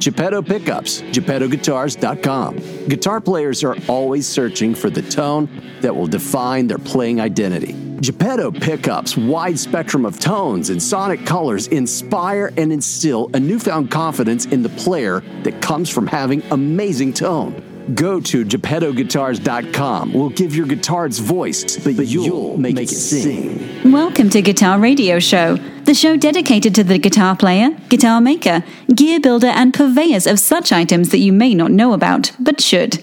Geppetto Pickups, GeppettoGuitars.com. Guitar players are always searching for the tone that will define their playing identity. Geppetto Pickups' wide spectrum of tones and sonic colors inspire and instill a newfound confidence in the player that comes from having amazing tone. Go to GeppettoGuitars.com. We'll give your guitar its voice, but you'll make it sing. Welcome to Guitar Radio Show, the show dedicated to the guitar player, guitar maker, gear builder, and purveyors of such items that you may not know about, but should.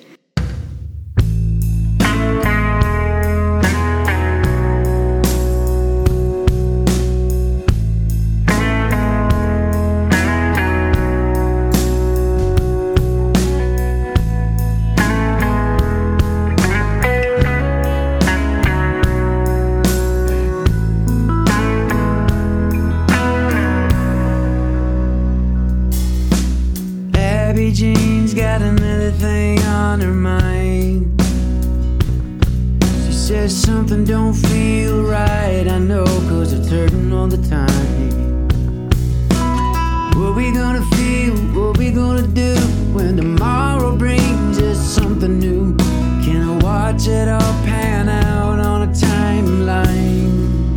Jean's got another thing on her mind. She says something don't feel right. I know, 'cause it's hurting all the time. What we gonna feel, what we gonna do when tomorrow brings us something new? Can I watch it all pan out on a timeline?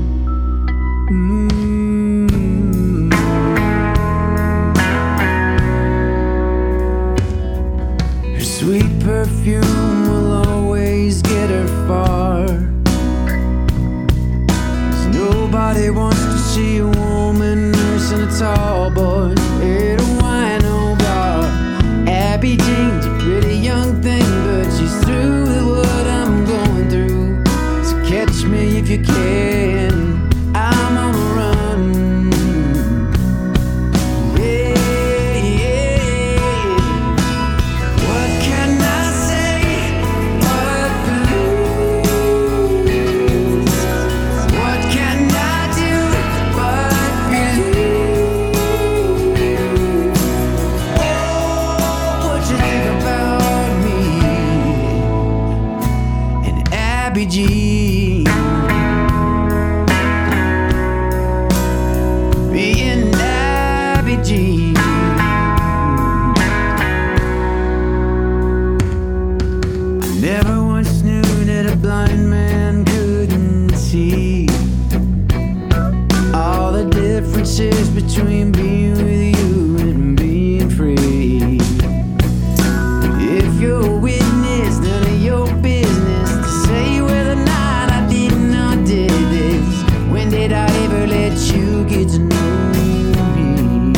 Sweet perfume will always get her far. 'Cause nobody wants to see a woman nursing a tall boy at a wino bar. Abby Jean's a pretty young thing, but she's through with what I'm going through. So catch me if you can, I'm on a run. Jean, being Abby Jean. I never once knew that a blind man couldn't see all the differences between being with you and being free. If you're a witness, none of your business to say whether or not I did or did this. When did I ever let you get to know me?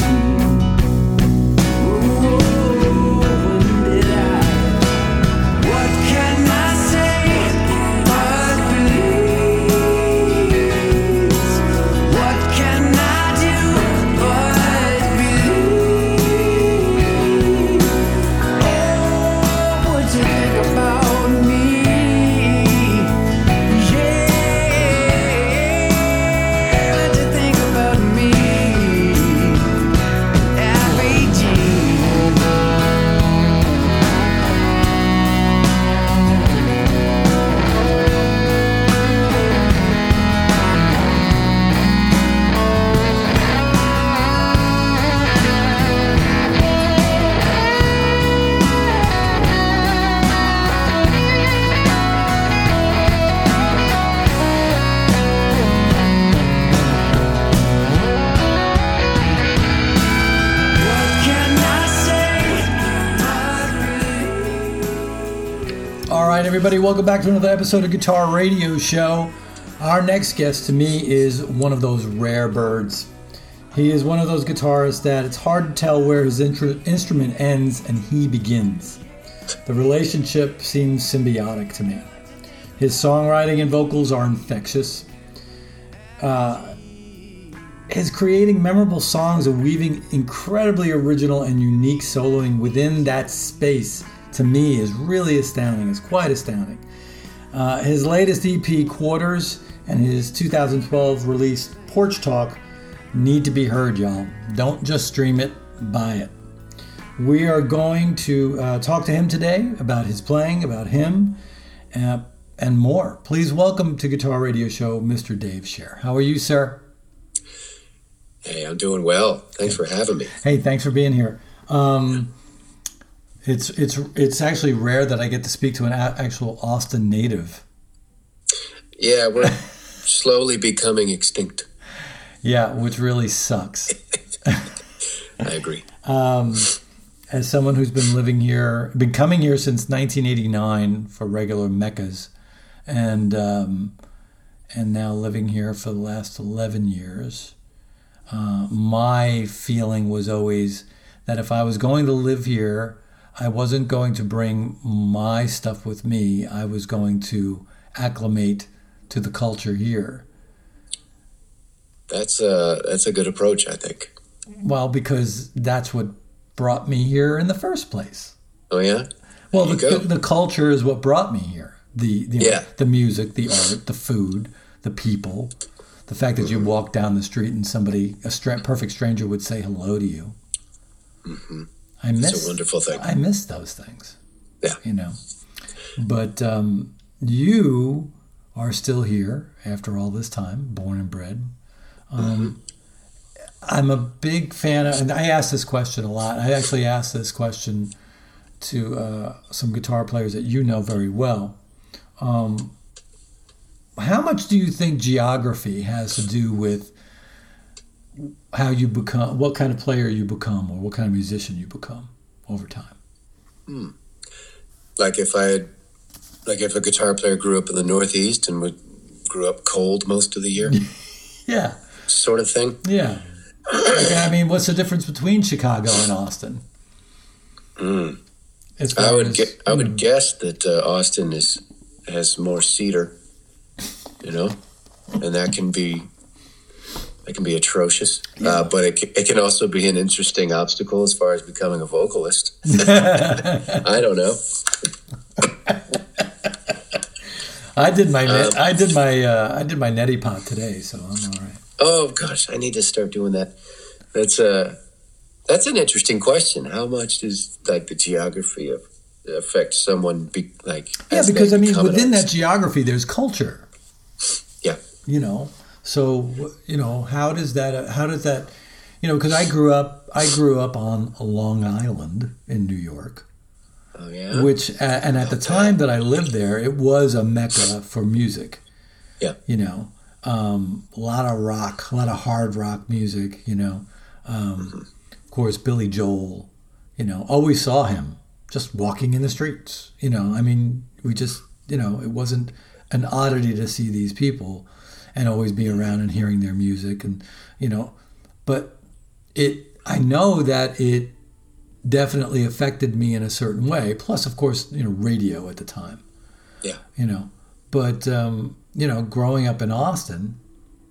Oh, when did I? What can I say but please? What can I do but believe? Oh, what you think about me? Everybody, welcome back to another episode of Guitar Radio Show. Our next guest to me is one of those rare birds. He is one of those guitarists that it's hard to tell where his instrument ends and he begins. The relationship seems symbiotic to me. His songwriting and vocals are infectious. His creating memorable songs and weaving incredibly original and unique soloing within that space, to me, is really astounding. It's quite astounding. His latest EP, Quarters, and his 2012 release, Porch Talk, need to be heard, y'all. Don't just stream it, buy it. We are going to talk to him today about his playing, about him, and more. Please welcome to Guitar Radio Show, Mr. Dave Scher. How are you, sir? Hey, I'm doing well. Thanks for having me. Hey, thanks for being here. It's actually rare that I get to speak to an actual Austin native. Yeah, we're slowly becoming extinct. Yeah, which really sucks. I agree. As someone who's been coming here since 1989 for regular meccas, and now living here for the last 11 years, my feeling was always that if I was going to live here, I wasn't going to bring my stuff with me. I was going to acclimate to the culture here. That's a good approach, I think. Well, because that's what brought me here in the first place. Oh yeah. Well, the culture is what brought me here. The music, the art, the food, the people, the fact that you walk down the street and perfect stranger would say hello to you. Mm-hmm. It's a wonderful thing. I miss those things. Yeah. But you are still here after all this time, born and bred. I'm a big fan of, and I ask this question a lot. I actually asked this question to some guitar players that you know very well. How much do you think geography has to do with how you become, what kind of player you become, or what kind of musician you become over time? Like if a guitar player grew up in the Northeast and grew up cold most of the year? Yeah. Sort of thing? Yeah. I mean, what's the difference between Chicago and Austin? I would guess that Austin has more cedar, and that can be atrocious. Yeah. But it can also be an interesting obstacle as far as becoming a vocalist. I don't know. I did my neti pot today, so I'm all right. Oh gosh, I need to start doing that. That's an interesting question. How much does the geography affect someone? Because within that geography, there's culture. Yeah. So how does that? Because I grew up on Long Island in New York. Oh yeah. Which and at the time that I lived there, it was a mecca for music. Yeah. A lot of rock, a lot of hard rock music, Of course, Billy Joel, always saw him just walking in the streets, we just, it wasn't an oddity to see these people and always be around and hearing their music and, but I know that it definitely affected me in a certain way. Plus, of course, radio at the time. Yeah. But, growing up in Austin,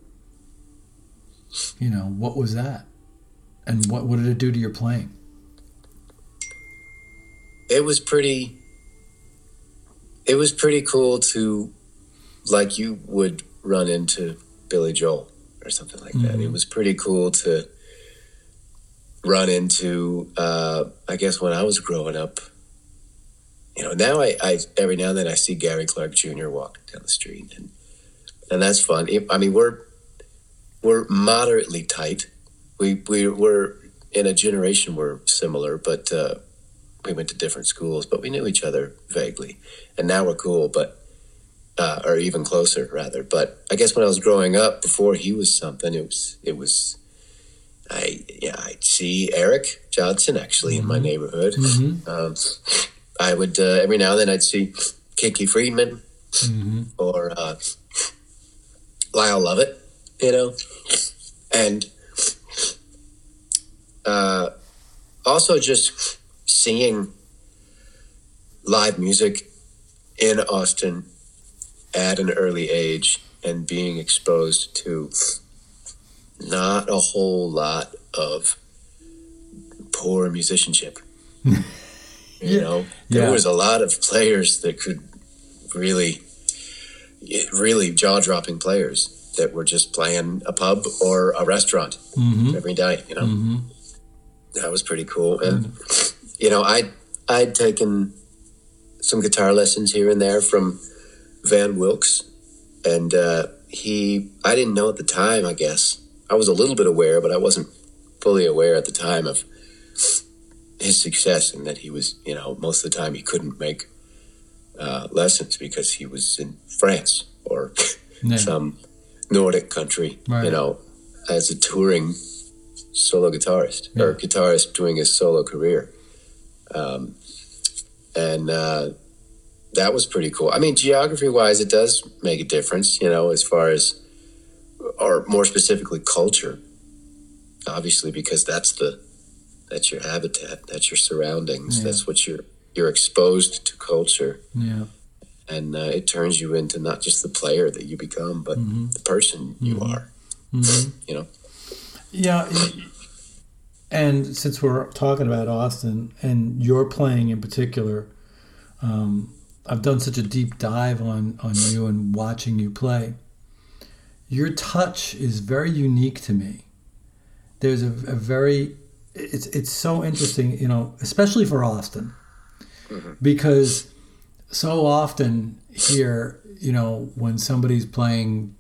what was that? And what did it do to your playing? It was pretty cool to, you would run into Billy Joel or something like that. It was pretty cool to run into, I guess when I was growing up, now I every now and then I see Gary Clark Jr. walk down the street and that's fun. We're moderately tight. We're in a generation we're similar, but we went to different schools, but we knew each other vaguely. And now we're cool, but or even closer rather. But I guess when I was growing up, before he was something, I'd see Eric Johnson actually in my neighborhood. I would every now and then I'd see Kinky Friedman or Lyle Lovett, and also just seeing live music in Austin at an early age and being exposed to not a whole lot of poor musicianship. There was a lot of players that could really jaw-dropping players that were just playing a pub or a restaurant every day, That was pretty cool. And, I'd taken some guitar lessons here and there from Van Wilkes. And I didn't know at the time, I guess. I was a little bit aware, but I wasn't fully aware at the time of his success, and that he was, most of the time he couldn't make lessons because he was in France or some Nordic country, right. As a touring solo guitarist or guitarist doing his solo career. And that was pretty cool. I mean, geography-wise, it does make a difference, as far as, or more specifically, culture. Obviously, because that's your habitat, that's your surroundings, that's what you're exposed to culture. Yeah. And it turns you into not just the player that you become, but the person you are. Yeah. And since we're talking about Austin and your playing in particular, I've done such a deep dive on you and watching you play. Your touch is very unique to me. There's a very, it's so interesting, especially for Austin, because so often here, when somebody's playing,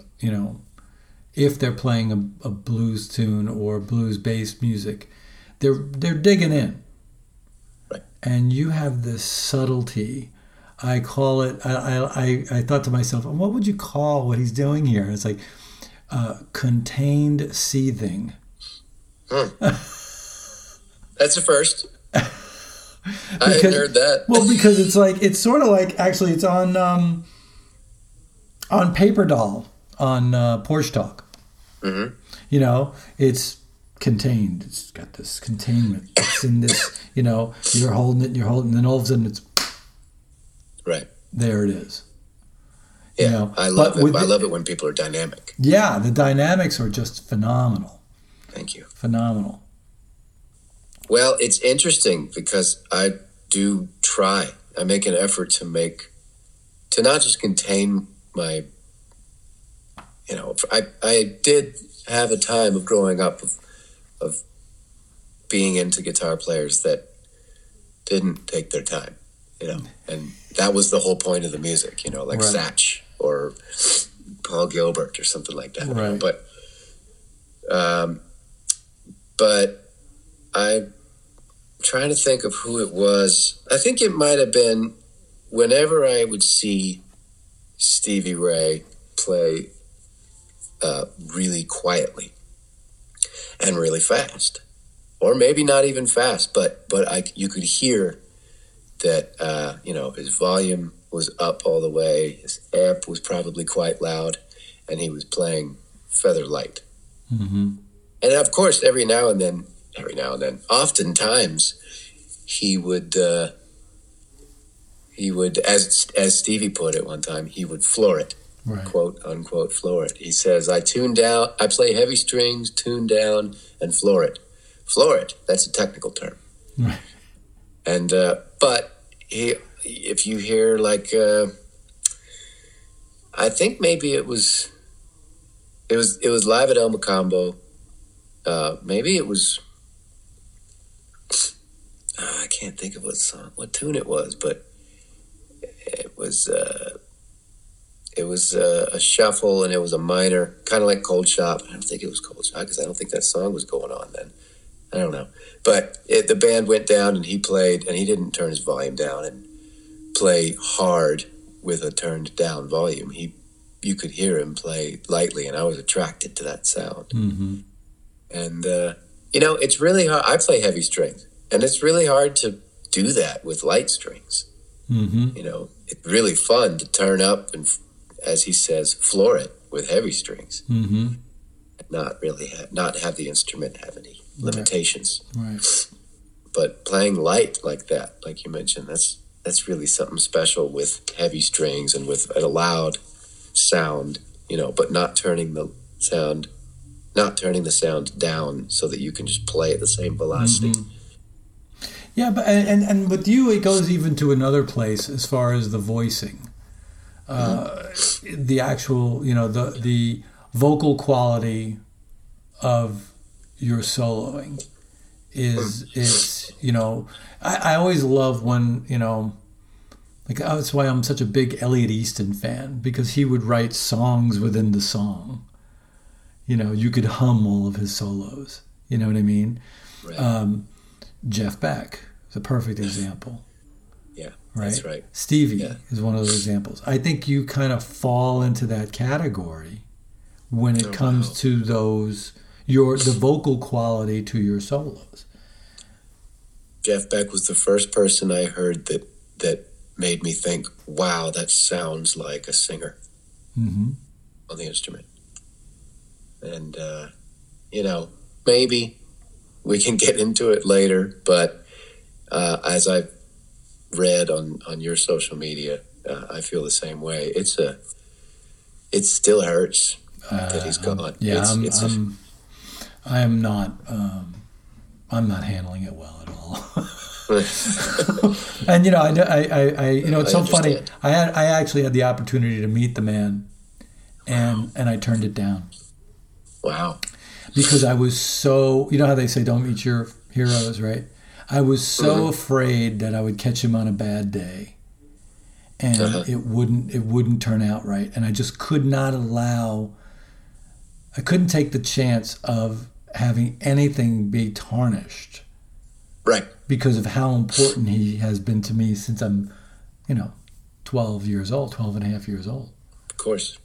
if they're playing a blues tune or blues-based music, they're digging in. Right. And you have this subtlety. I call it, I thought to myself, what would you call what he's doing here? It's like contained seething. That's a first. I hadn't heard that. Well, because it's sort of like, actually, it's on Paper Doll on Porsche Talk. Mm-hmm. It's contained. It's got this containment. It's in this, you're holding it, and then all of a sudden it's right there. It is. Yeah, I love it. I love it when people are dynamic. Yeah, the dynamics are just phenomenal. Thank you. Phenomenal. Well, it's interesting because I do try. I make an effort to not just contain my, I did have a time of growing up of being into guitar players that didn't take their time, and that was the whole point of the music, like right. Satch or Paul Gilbert or something like that. Right. But I'm trying to think of who it was. I think it might have been whenever I would see Stevie Ray play really quietly and really fast, or maybe not even fast, but you could hear that his volume was up all the way, his amp was probably quite loud, and he was playing feather light. Mm-hmm. And of course, every now and then, oftentimes, he would, as Stevie put it one time, he would floor it, right. Quote unquote, floor it. He says, I play heavy strings, tune down, and floor it. Floor it, that's a technical term. Right. And, but if you hear I think maybe it was live at El Mocambo. Maybe it was, I can't think of what tune it was, but it was a shuffle, and it was a minor, kind of like Cold Shop. I don't think it was Cold Shop because I don't think that song was going on then. I don't know. But the band went down and he played, and he didn't turn his volume down and play hard with a turned down volume. You could hear him play lightly, and I was attracted to that sound. Mm-hmm. And, it's really hard. I play heavy strings, and it's really hard to do that with light strings. Mm-hmm. It's really fun to turn up and, as he says, floor it with heavy strings. Mm-hmm. Not have the instrument have any limitations. Right. But playing light like that, like you mentioned, that's really something special with heavy strings and with a loud sound, but not turning the sound down so that you can just play at the same velocity. Mm-hmm. Yeah, but and with you, it goes even to another place as far as the voicing, the actual, the vocal quality of your soloing is I always love when that's why I'm such a big Elliot Easton fan, because he would write songs within the song. You could hum all of his solos. You know what I mean? Right. Jeff Beck is a perfect example. Yeah, Right? that's right. Stevie is one of those examples. I think you kind of fall into that category when it comes to the vocal quality to your solos. Jeff Beck was the first person I heard that made me think, wow, that sounds like a singer on the instrument. And, maybe we can get into it later, but as I've read on your social media, I feel the same way. It still hurts that he's gone. Yeah, I'm not handling it well at all. And it's so funny. I actually had the opportunity to meet the man, and I turned it down. Wow. Because I was so, you know how they say don't meet your heroes, right? I was so afraid that I would catch him on a bad day, and it wouldn't turn out right, and I just could not I couldn't take the chance of having anything be tarnished. Right. Because of how important he has been to me since I'm, 12 and a half years old. Of course.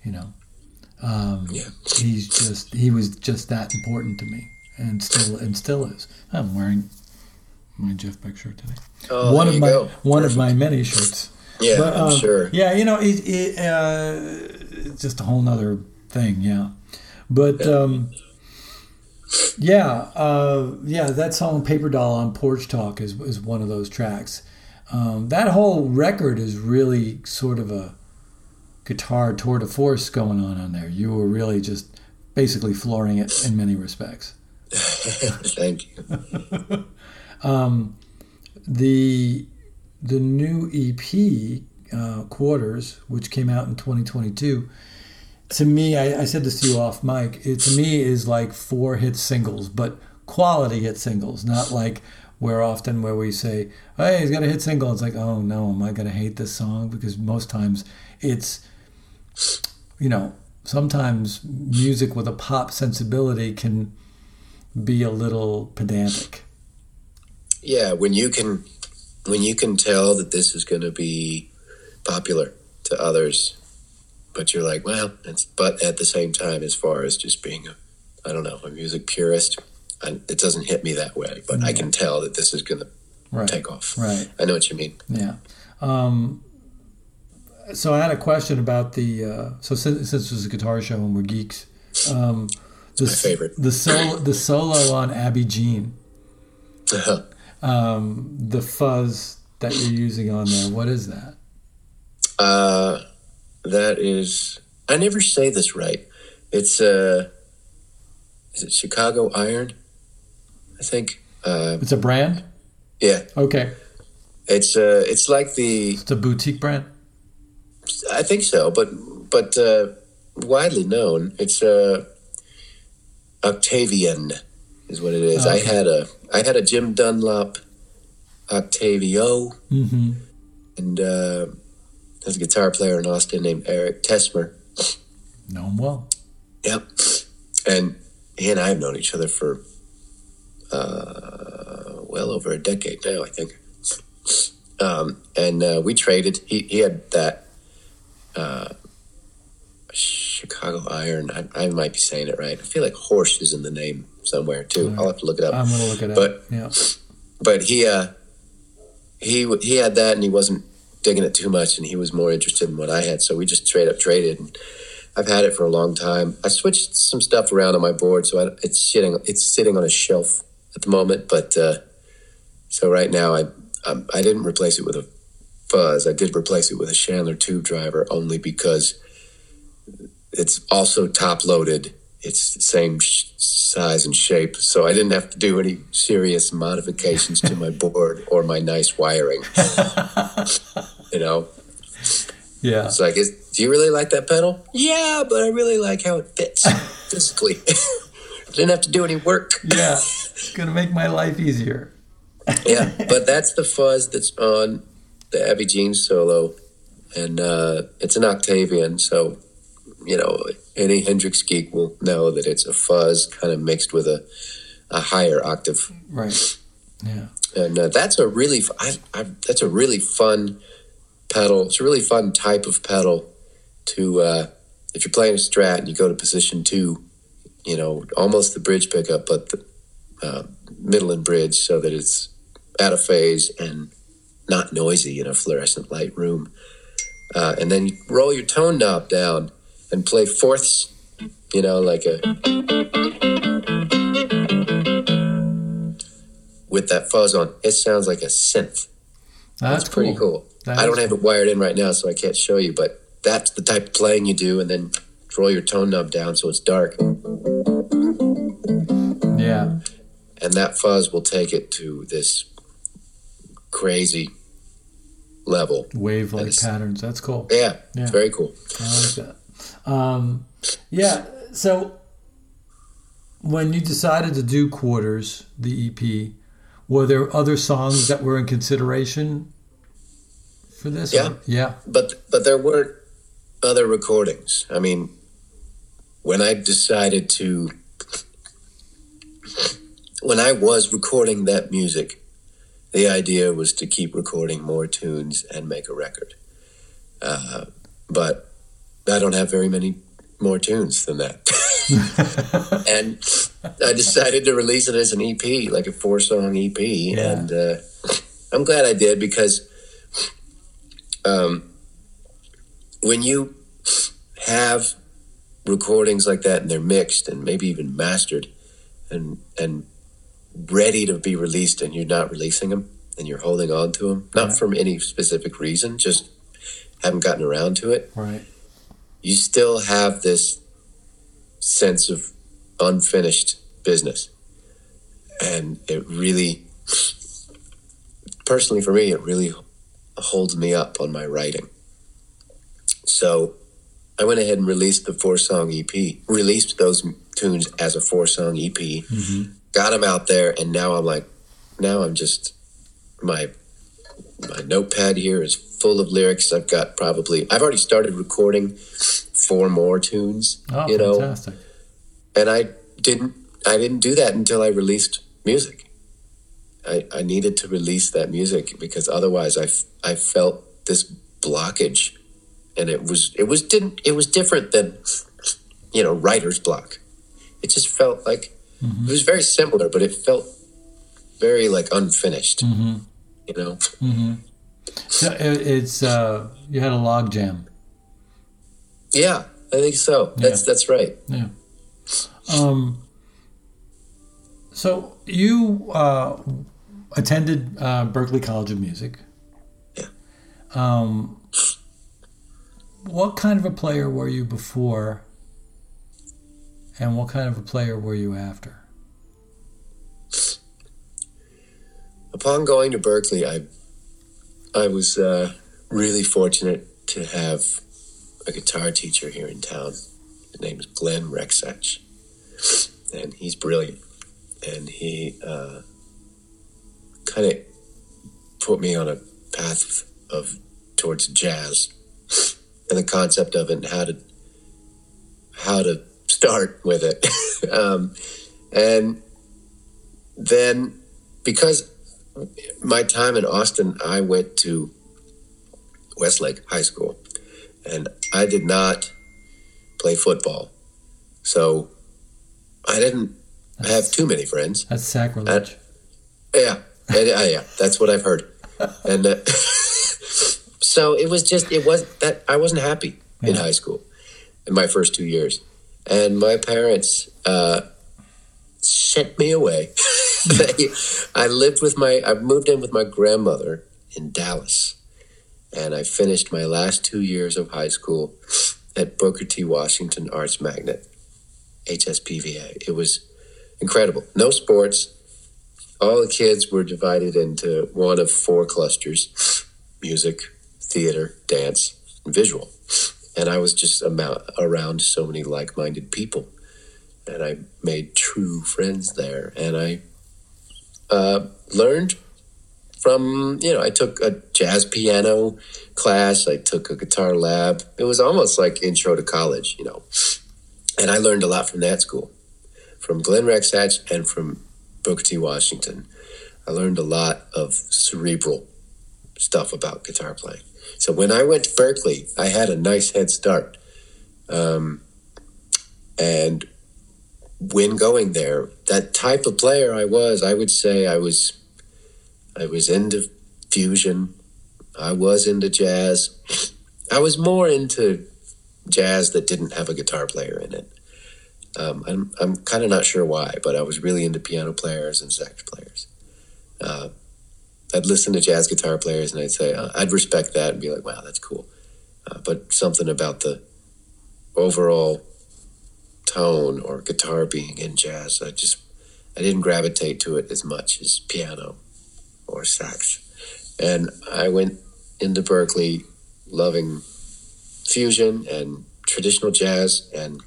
He was just that important to me, and still is. I'm wearing my Jeff Beck shirt today. Oh, one of my many shirts. Yeah, but, I'm sure. Yeah, it's just a whole nother thing. Yeah, but that song "Paper Doll" on Porch Talk is one of those tracks. That whole record is really sort of a guitar tour de force going on there. You were really just basically flooring it in many respects. Thank you. The new EP, Quarters, which came out in 2022, to me, I said this to you off mic, it to me is like 4 hit singles, but quality hit singles, not like where we say, hey, he's got a hit single. It's like, oh no, am I going to hate this song? Because most times it's, sometimes music with a pop sensibility can be a little pedantic. Yeah, when you can tell that this is going to be popular to others, but you're like, well, but at the same time, as far as just being a music purist, it doesn't hit me that way. But I can tell that this is going to take off. Right. I know what you mean. Yeah. So I had a question about since this is a guitar show and we're geeks, my favorite. The solo on Abby Jean. The fuzz that you're using on there, what is that? That is, I never say this right. It's is it Chicago Iron? I think. It's a brand? Yeah. Okay. It's like it's a boutique brand? I think so, but widely known. It's Octavian is what it is. Okay. I had a Jim Dunlop Octavio, and there's a guitar player in Austin named Eric Tesmer. Know him well. Yep. And he and I have known each other for well over a decade now, I think. And we traded. He had that Chicago Iron. I might be saying it right. I feel like Horse is in the name somewhere too. I'll have to look it up. I'm going to look it up. Yeah. But he had that, and he wasn't digging it too much, and he was more interested in what I had. So we just straight up traded. And I've had it for a long time. I switched some stuff around on my board, so it's sitting on a shelf at the moment. But so right now, I didn't replace it with a fuzz. I did replace it with a Chandler tube driver, only because it's also top loaded. It's the same size and shape, so I didn't have to do any serious modifications to my board or my nice wiring. Yeah. It's like, do you really like that pedal? Yeah, but I really like how it fits physically. I didn't have to do any work. Yeah, it's gonna make my life easier. Yeah, but that's the fuzz that's on the Abby Jean solo, and it's an Octavian, so any Hendrix geek will know that it's a fuzz kind of mixed with a higher octave. Right. Yeah. And that's a really fun pedal. It's a really fun type of pedal to, if you're playing a Strat and you go to position 2, you know, almost the bridge pickup, but the middle and bridge, so that it's out of phase and not noisy in a fluorescent light room. And then you roll your tone knob down and play fourths, you know, like with that fuzz on. It sounds like a synth. That's pretty cool. I don't have it wired in right now, so I can't show you, but that's the type of playing you do, and then roll your tone knob down so it's dark. Yeah. And that fuzz will take it to this crazy level. Wave-like patterns. That's cool. Yeah, it's very cool. I like that. Yeah, so when you decided to do Quarters, the EP, were there other songs that were in consideration for this? Yeah. Yeah. But there weren't other recordings. I mean, when I was recording that music, the idea was to keep recording more tunes and make a record. But I don't have very many more tunes than that. And I decided to release it as an EP, like a 4-song EP. Yeah. And I'm glad I did, because when you have recordings like that and they're mixed and maybe even mastered and ready to be released, and you're not releasing them and you're holding on to them, not from any specific reason, just haven't gotten around to it. Right. You still have this sense of unfinished business. And it really, personally for me, it really holds me up on my writing. So I went ahead and released the 4-song EP, released those tunes as a 4-song EP, got them out there, and now I'm just, my notepad here is full of lyrics. I've already started recording 4 more tunes, you know. Fantastic. And I didn't do that until I released music. I needed to release that music, because otherwise I felt this blockage, and it was different than, you know, writer's block. It just felt like it was very similar, but it felt very like unfinished. You know. So it's you had a log jam. Yeah, I think so. That's right. Yeah. So you attended Berklee College of Music. Yeah. What kind of a player were you before, and what kind of a player were you after? Upon going to Berklee, I was really fortunate to have a guitar teacher here in town. His name is Glenn Rexach, and he's brilliant. And he kind of put me on a path towards jazz and the concept of it, and how to start with it. And then, because my time in Austin, I went to Westlake High School, and I did not play football. So I didn't have too many friends. That's sacrilege. Yeah, that's what I've heard. And so it was that I wasn't happy in high school in my first 2 years. And my parents sent me away. I moved in with my grandmother in Dallas, and I finished my last 2 years of high school at Booker T. Washington Arts Magnet, HSPVA. It was incredible. No sports. All the kids were divided into one of 4 clusters: music, theater, dance, and visual. And I was just around so many like-minded people. And I made true friends there. And I learned from, I took a jazz piano class. I took a guitar lab. It was almost like intro to college, And I learned a lot from that school, from Glenn Rexach and from Booker T. Washington. I learned a lot of cerebral stuff about guitar playing. So when I went to Berklee, I had a nice head start. And when going there, that type of player I would say I was into fusion. I was into jazz. I was more into jazz that didn't have a guitar player in it. I'm kind of not sure why, but I was really into piano players and sax players. I'd listen to jazz guitar players and I'd say, I'd respect that and be like, wow, that's cool. But something about the overall tone or guitar being in jazz, I didn't gravitate to it as much as piano or sax. And I went into Berklee loving fusion and traditional jazz and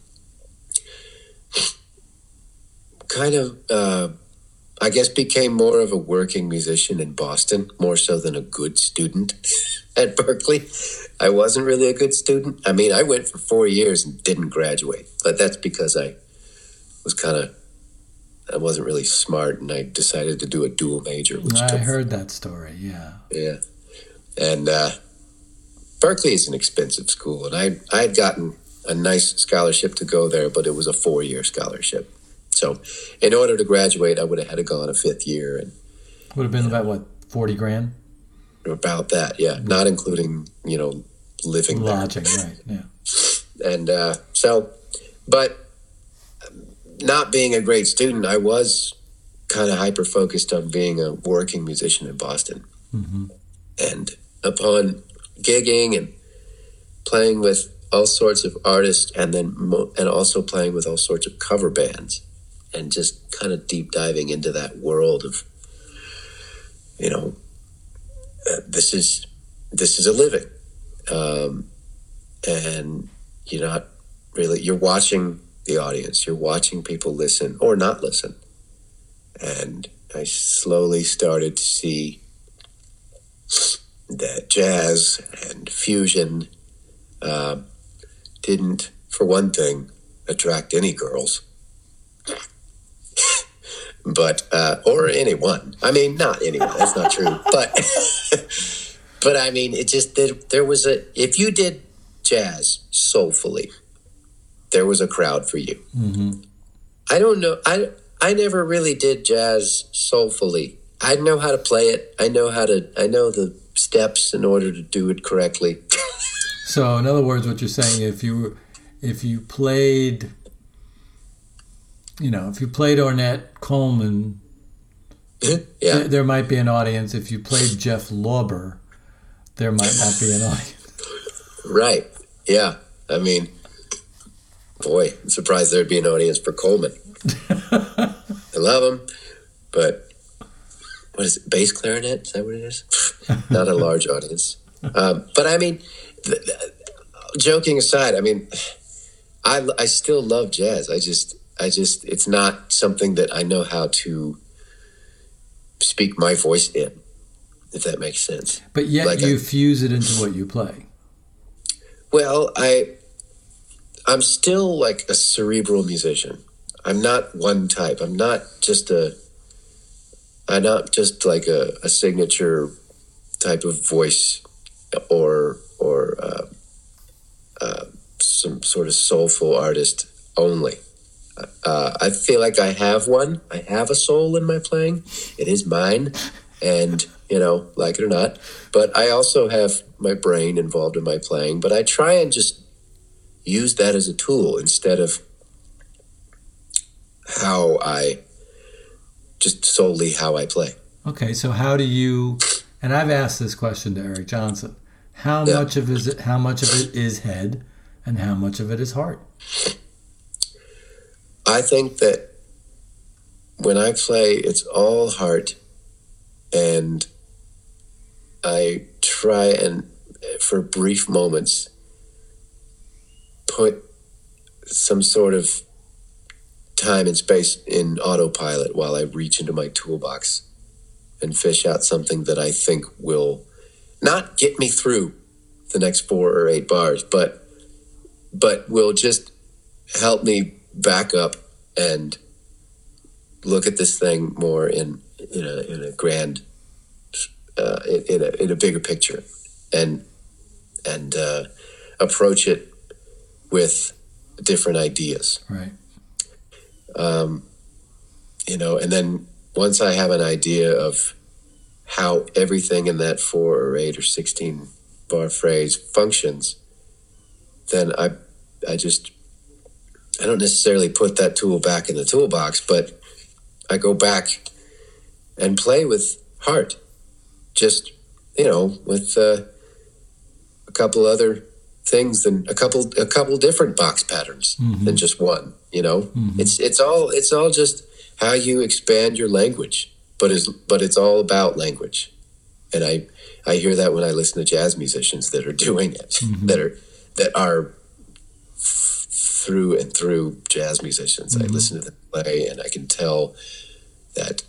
kind of, I guess, became more of a working musician in Boston, more so than a good student at Berklee. I wasn't really a good student. I mean, I went for 4 years and didn't graduate, but that's because I wasn't really smart and I decided to do a dual major. I heard that story, yeah. Yeah. And Berklee is an expensive school, and I had gotten a nice scholarship to go there, but it was a 4-year scholarship. So in order to graduate, I would have had to go on a 5th year. And would have been about, what, 40 grand? About that, yeah. Not including, living lodging, there. Right, yeah. And but not being a great student, I was kind of hyper-focused on being a working musician in Boston. Mm-hmm. And upon gigging and playing with all sorts of artists and also playing with all sorts of cover bands and just kind of deep diving into that world of, this is a living. And you're watching the audience, you're watching people listen or not listen. And I slowly started to see that jazz and fusion didn't, for one thing, attract any girls. But or anyone. I mean, not anyone. That's not true. But I mean, it just there was if you did jazz soulfully, there was a crowd for you. Mm-hmm. I don't know. I never really did jazz soulfully. I know how to play it. I know the steps in order to do it correctly. So, in other words, what you're saying, if you played, if you played Ornette Coleman, yeah, there might be an audience. If you played Jeff Lorber, there might not be an audience. Right. Yeah. I mean, boy, I'm surprised there'd be an audience for Coleman. I love him, but what is it? Bass clarinet? Is that what it is? Not a large audience. But I mean, joking aside, I mean, I still love jazz. I just, it's not something that I know how to speak my voice in, if that makes sense. But yet you fuse it into what you play. Well, I'm still like a cerebral musician. I'm not one type. I'm not just like a signature type of voice or some sort of soulful artist only. I feel like I have one. I have a soul in my playing. It is mine, and like it or not. But I also have my brain involved in my playing. But I try and just use that as a tool instead of solely how I play. Okay, so how do you? And I've asked this question to Eric Johnson. How much of it is head, and how much of it is heart? I think that when I play, it's all heart, and I try and, for brief moments, put some sort of time and space in autopilot while I reach into my toolbox and fish out something that I think will not get me through the next 4 or 8 bars, but will just help me back up and look at this thing more in in a grand in a bigger picture, and approach it with different ideas. Right. And then once I have an idea of how everything in that 4 or 8 or 16 bar phrase functions, then I don't necessarily put that tool back in the toolbox, but I go back and play with heart, just, with a couple other things than a couple different box patterns than just one, It's all just how you expand your language, but it's all about language. And I hear that when I listen to jazz musicians that are doing it, that are through and through jazz musicians. I listen to them play, and I can tell that,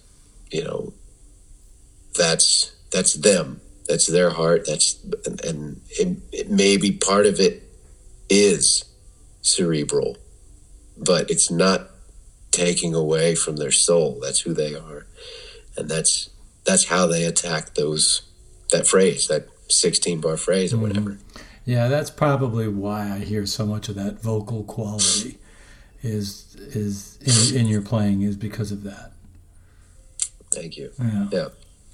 that's them. That's their heart. And it maybe part of it is cerebral, but it's not taking away from their soul. That's who they are, and that's how they attack that phrase, that 16 bar phrase or whatever. Yeah, that's probably why I hear so much of that vocal quality is in your playing, is because of that. Thank you. Yeah.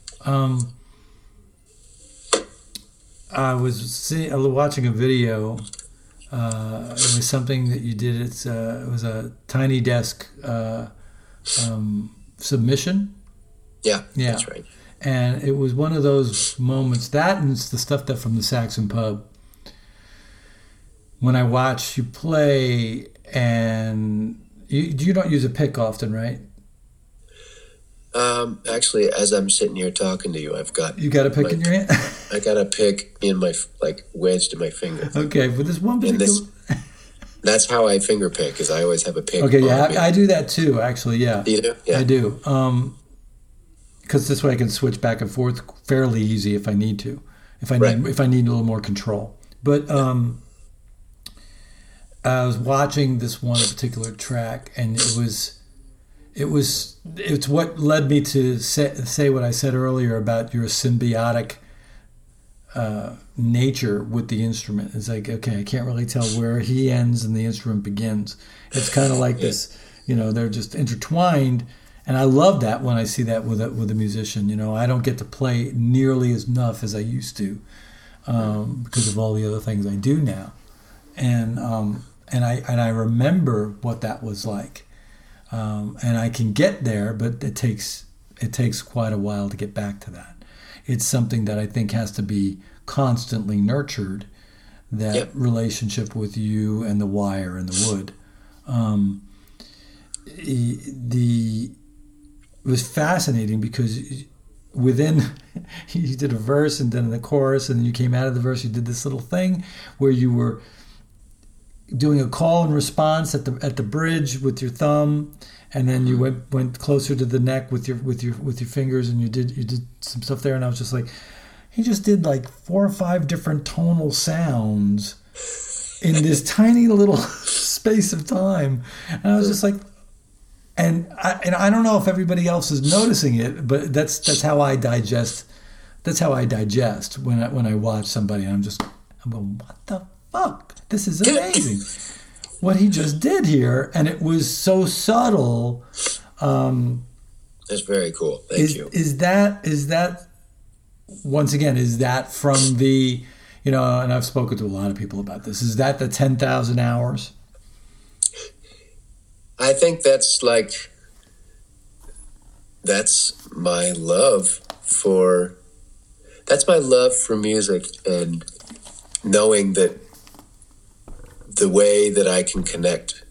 I was watching a video. It was something that you did. It was a Tiny Desk submission. Yeah, that's right. And it was one of those moments, that and it's the stuff that from the Saxon Pub. When I watch you play, and you don't use a pick often, right? Actually, as I'm sitting here talking to you, You got a pick in your hand? I got a pick in my, wedged in my finger. Okay, but this one particular... That's how I finger pick, is I always have a pick. Okay, yeah, I do that too, actually, yeah. You do? Yeah. I do. Because this way I can switch back and forth fairly easy if I need to, if I need a little more control. But I was watching this one particular track, and it's what led me to say what I said earlier about your symbiotic nature with the instrument. It's like, okay, I can't really tell where he ends and the instrument begins. It's kind of like this, they're just intertwined. And I love that when I see that with a musician. I don't get to play nearly as enough as I used to because of all the other things I do now. And I remember what that was like. And I can get there, but it takes quite a while to get back to that. It's something that I think has to be constantly nurtured, that relationship with you and the wire and the wood. It was fascinating because within, you did a verse and then the chorus, and you came out of the verse, you did this little thing where you were doing a call and response at the bridge with your thumb, and then you went closer to the neck with your fingers, and you did some stuff there, and I was just like, he just did like 4 or 5 different tonal sounds in this tiny little space of time, and I was just like, and I don't know if everybody else is noticing it, but that's how I digest. That's how I digest when I watch somebody, and I'm going, what the fuck? This is amazing. What he just did here, and it was so subtle. That's very cool. Thank you. Is that once again, is that from the, and I've spoken to a lot of people about this, is that the 10,000 hours? I think that's my love for music, and knowing that the way that I can connect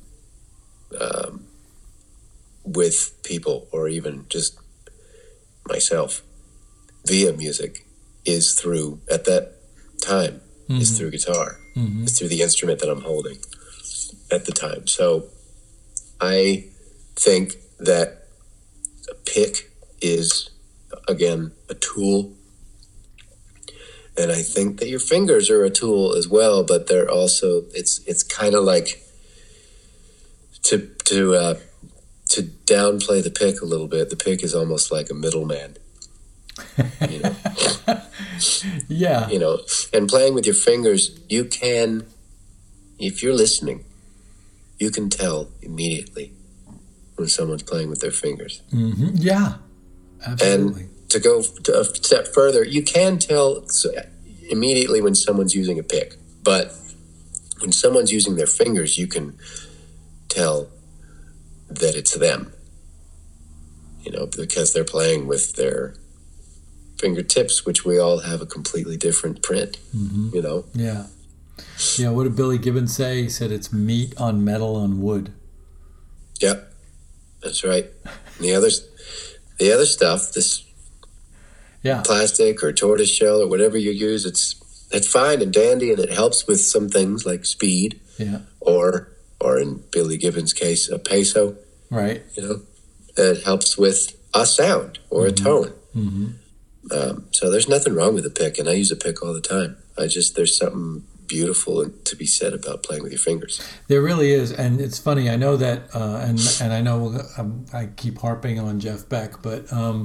with people, or even just myself, via music is through, at that time, is through guitar. It's through the instrument that I'm holding at the time. So I think that a pick is, again, a tool. And I think that your fingers are a tool as well, but they're also, it's kind of like to to downplay the pick a little bit, the pick is almost like a middleman. You know? Yeah. You know, and playing with your fingers, you can, if you're listening, you can tell immediately when someone's playing with their fingers. Mm-hmm. Yeah, absolutely. And to go a step further, you can tell immediately when someone's using a pick, but when someone's using their fingers, you can tell that it's them, you know, because they're playing with their fingertips, which we all have a completely different print, you know? Yeah. Yeah, what did Billy Gibbons say? He said it's meat on metal on wood. Yep, that's right. And the other stuff, this plastic or tortoise shell or whatever you use, it's fine and dandy, and it helps with some things like speed, or in Billy Gibbons' case, a peso. Right. You know, it helps with a sound or a tone. So there's nothing wrong with a pick, and I use a pick all the time. There's something beautiful to be said about playing with your fingers. There really is, and it's funny. I know that, and I know I keep harping on Jeff Beck, but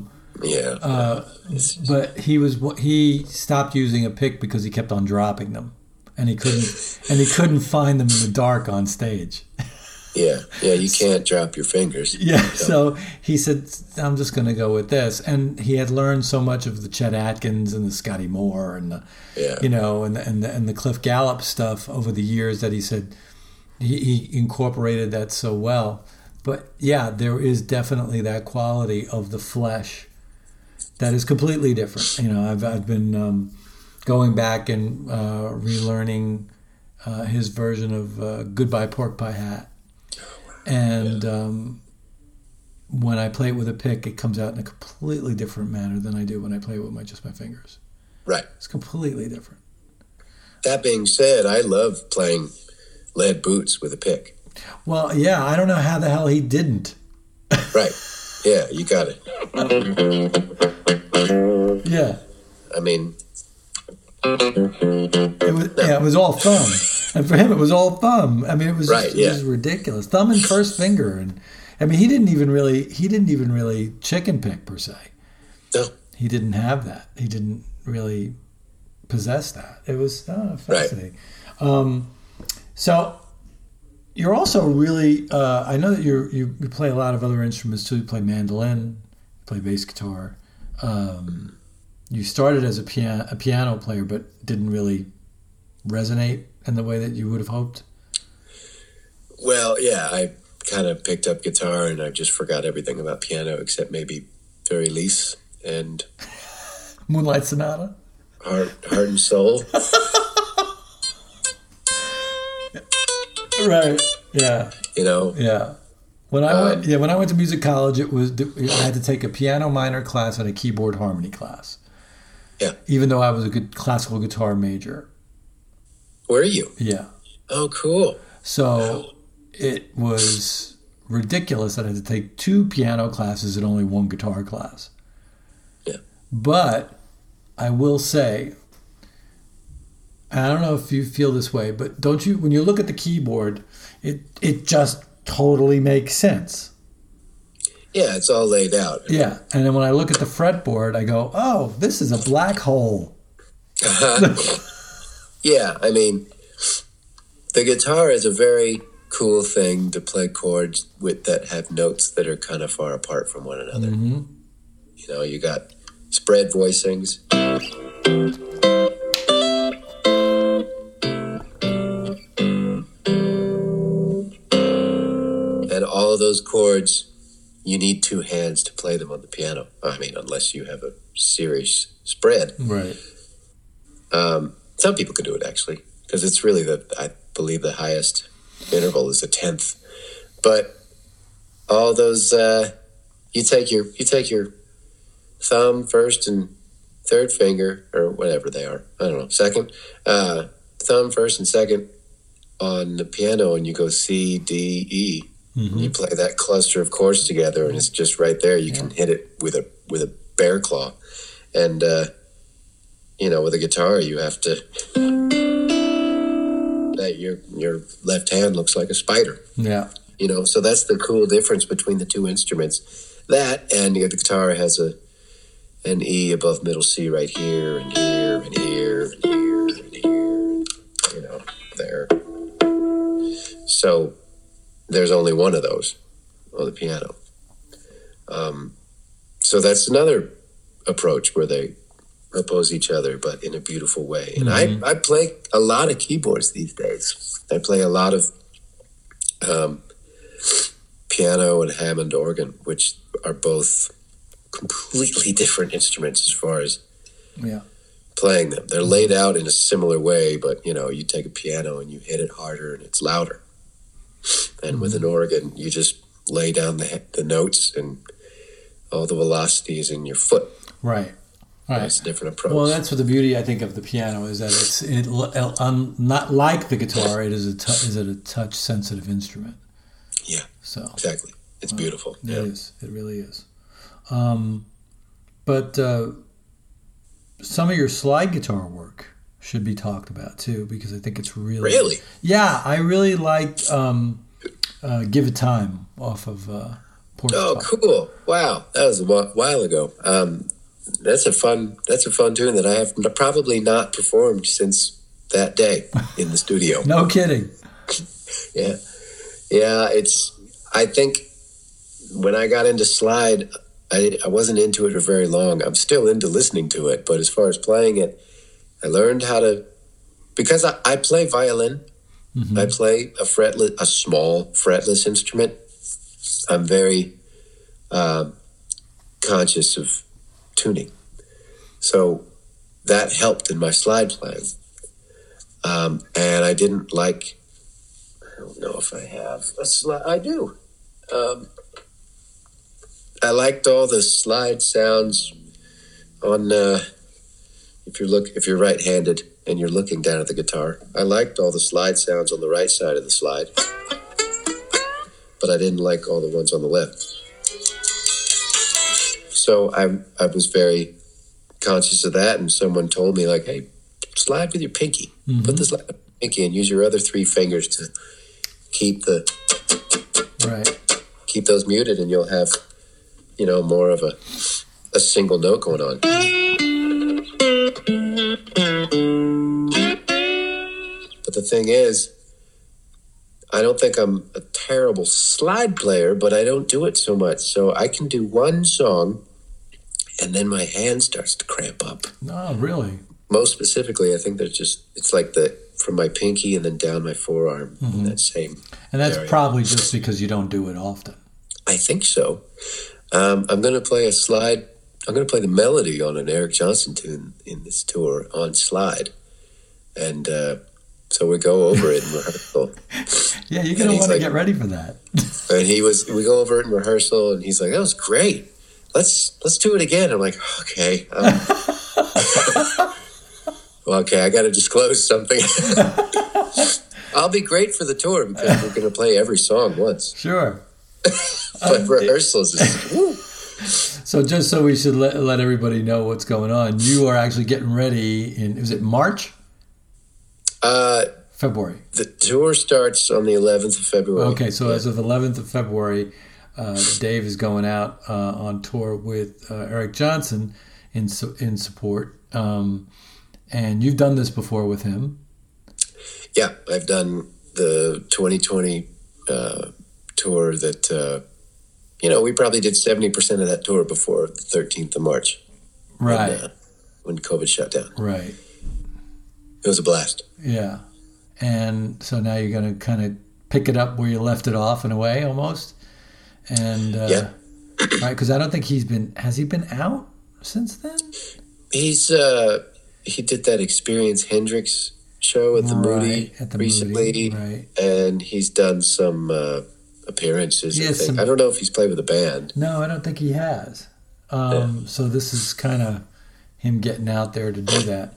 but he stopped using a pick because he kept on dropping them, and he couldn't find them in the dark on stage. Yeah, you can't drop your fingers. Yeah, so he said, I'm just going to go with this. And he had learned so much of the Chet Atkins and the Scotty Moore and the, you know, and the Cliff Gallup stuff over the years that he said he incorporated that so well. But yeah, there is definitely that quality of the flesh that is completely different. You know, I've been going back and relearning his version of Goodbye Pork Pie Hat. And when I play it with a pick, it comes out in a completely different manner than I do when I play it with just my fingers. Right. It's completely different. That being said, I love playing lead boots with a pick. Well, yeah, I don't know how the hell he didn't. Right. Yeah, you got it. Yeah. I mean... It was all thumb, and for him it was all thumb. I mean, it was it was ridiculous. Thumb and first finger, and I mean, he didn't even really chicken pick per se. No, he didn't have that. He didn't really possess that. It was fascinating. Right. So you're also really. I know that you play a lot of other instruments too. You play mandolin, you play bass guitar. You started as a piano player, but didn't really resonate in the way that you would have hoped? Well, yeah, I kind of picked up guitar and I just forgot everything about piano except maybe Very Lease and... Moonlight Sonata? Heart and Soul. Right, yeah. You know? Yeah. When I went to music college, I had to take a piano minor class and a keyboard harmony class. Yeah. Even though I was a good classical guitar major. Were you? Yeah. Oh, cool. So it was ridiculous that I had to take 2 piano classes and only 1 guitar class. Yeah. But I will say, I don't know if you feel this way, but don't you, when you look at the keyboard, it just totally makes sense. Yeah, it's all laid out. Yeah, and then when I look at the fretboard, I go, oh, this is a black hole. Yeah, I mean, the guitar is a very cool thing to play chords with that have notes that are kind of far apart from one another. Mm-hmm. You know, you got spread voicings. And all of those chords, you need 2 hands to play them on the piano. I mean, unless you have a serious spread. Right. Some people could do it, actually, because it's really I believe the highest interval is a 10th. But all those, you take your thumb first and third finger, or whatever they are, I don't know, second, thumb first and second on the piano, and you go C, D, E. Mm-hmm. You play that cluster of chords together, and it's just right there. You can hit it with a bear claw, and you know, with a guitar, you have to. That your left hand looks like a spider. Yeah. You know, so that's the cool difference between the two instruments. That, and the guitar has an E above middle C right here and here and here and here and here, you know, there. So there's only one of those on the piano. So that's another approach where they oppose each other, but in a beautiful way. And I play a lot of keyboards these days. I play a lot of piano and Hammond organ, which are both completely different instruments as far as playing them. They're laid out in a similar way, but, you know, you take a piano and you hit it harder and it's louder. And with an organ, you just lay down the notes and all the velocity is in your foot. Right. It's a different approach. Well, that's what the beauty, I think, of the piano is that not like the guitar. It is a touch-sensitive instrument. Yeah. So exactly, it's beautiful. It is. It really is. But some of your slide guitar work should be talked about too, because I think it's really. Yeah, I really liked "Give It Time" off of. Oh, cool! Wow, that was a while ago. That's a fun tune that I have probably not performed since that day in the studio. No kidding. Yeah. I think when I got into slide, I wasn't into it for very long. I'm still into listening to it, but as far as playing it, I learned how to, because I play violin. Mm-hmm. I play a small fretless instrument. I'm very conscious of tuning. So that helped in my slide playing. And I didn't like, I don't know if I have a slide. I do. I liked all the slide sounds on, if you're right-handed and you're looking down at the guitar, I liked all the slide sounds on the right side of the slide, but I didn't like all the ones on the left. So I was very conscious of that, and someone told me, like, hey, slide with your pinky. Mm-hmm. Put the slide with your pinky and use your other three fingers to keep those muted, and you'll have, you know, more of a single note going on. But the thing is, I don't think I'm a terrible slide player, but I don't do it so much. So I can do one song, and then my hand starts to cramp up. Oh, really? Most specifically, I think it's like from my pinky and then down my forearm, in that same And that's area. Probably just because you don't do it often. I think so. I'm going to play I'm going to play the melody on an Eric Johnson tune in this tour on slide. And so we go over it in rehearsal. Yeah, you're going to want to get ready for that. And we go over it in rehearsal, and he's like, that was great. Let's do it again. I'm like, okay. Well, okay, I got to disclose something. I'll be great for the tour because we're going to play every song once. Sure. But rehearsals is woo. So just so we should let everybody know what's going on, you are actually getting ready is it March? February. The tour starts on the 11th of February. Okay, so as of the 11th of February, Dave is going out on tour with Eric Johnson in support. And you've done this before with him. Yeah, I've done the 2020 tour that, we probably did 70% of that tour before the 13th of March. Right. When COVID shut down. Right. It was a blast. Yeah. And so now you're going to kind of pick it up where you left it off in a way almost. And, yeah. Right, because I don't think has he been out since then? He did that Experience Hendrix show at the Moody recently. Moody, right. And he's done some appearances. Yes, I don't know if he's played with a band. No, I don't think he has. So this is kind of him getting out there to do that.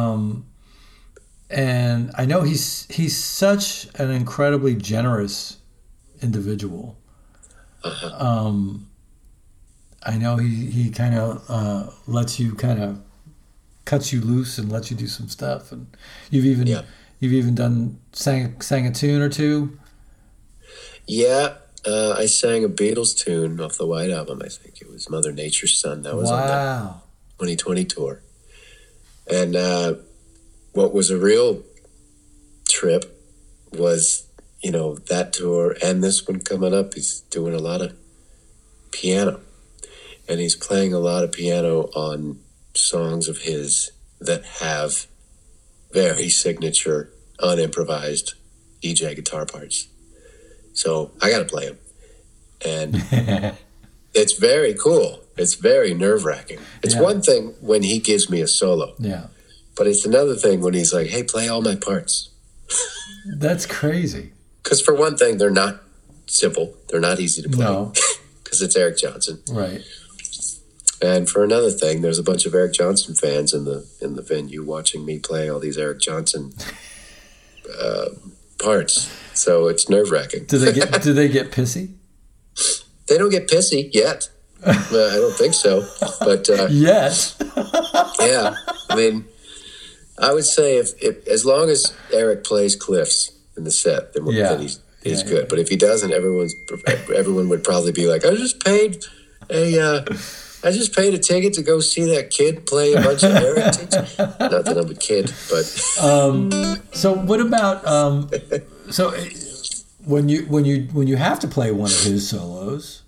And I know he's such an incredibly generous individual. Uh-huh. I know he kind of lets you cuts you loose and lets you do some stuff, and you've even done sang a tune or two. Yeah, I sang a Beatles tune off the White Album, I think. It was Mother Nature's Son. That was on that 2020 tour. And what was a real trip was, that tour and this one coming up. He's doing a lot of piano. And he's playing a lot of piano on songs of his that have very signature, unimprovised EJ guitar parts. So I got to play them. And it's very cool. It's very nerve-wracking. It's one thing when he gives me a solo. Yeah. But it's another thing when he's like, hey, play all my parts. That's crazy. Because for one thing, they're not simple. They're not easy to play. No. Because it's Eric Johnson. Right. And for another thing, there's a bunch of Eric Johnson fans in the venue watching me play all these Eric Johnson parts. So it's nerve-wracking. Do they get pissy? They don't get pissy yet. I don't think so. But Yes. yeah, I mean, I would say if as long as Eric plays Cliffs in the set, then he's good. But if he doesn't, everyone would probably be like, I just paid a ticket to go see that kid play a bunch of Eric teachers. Not that I'm a kid, but So what about when you have to play one of his solos,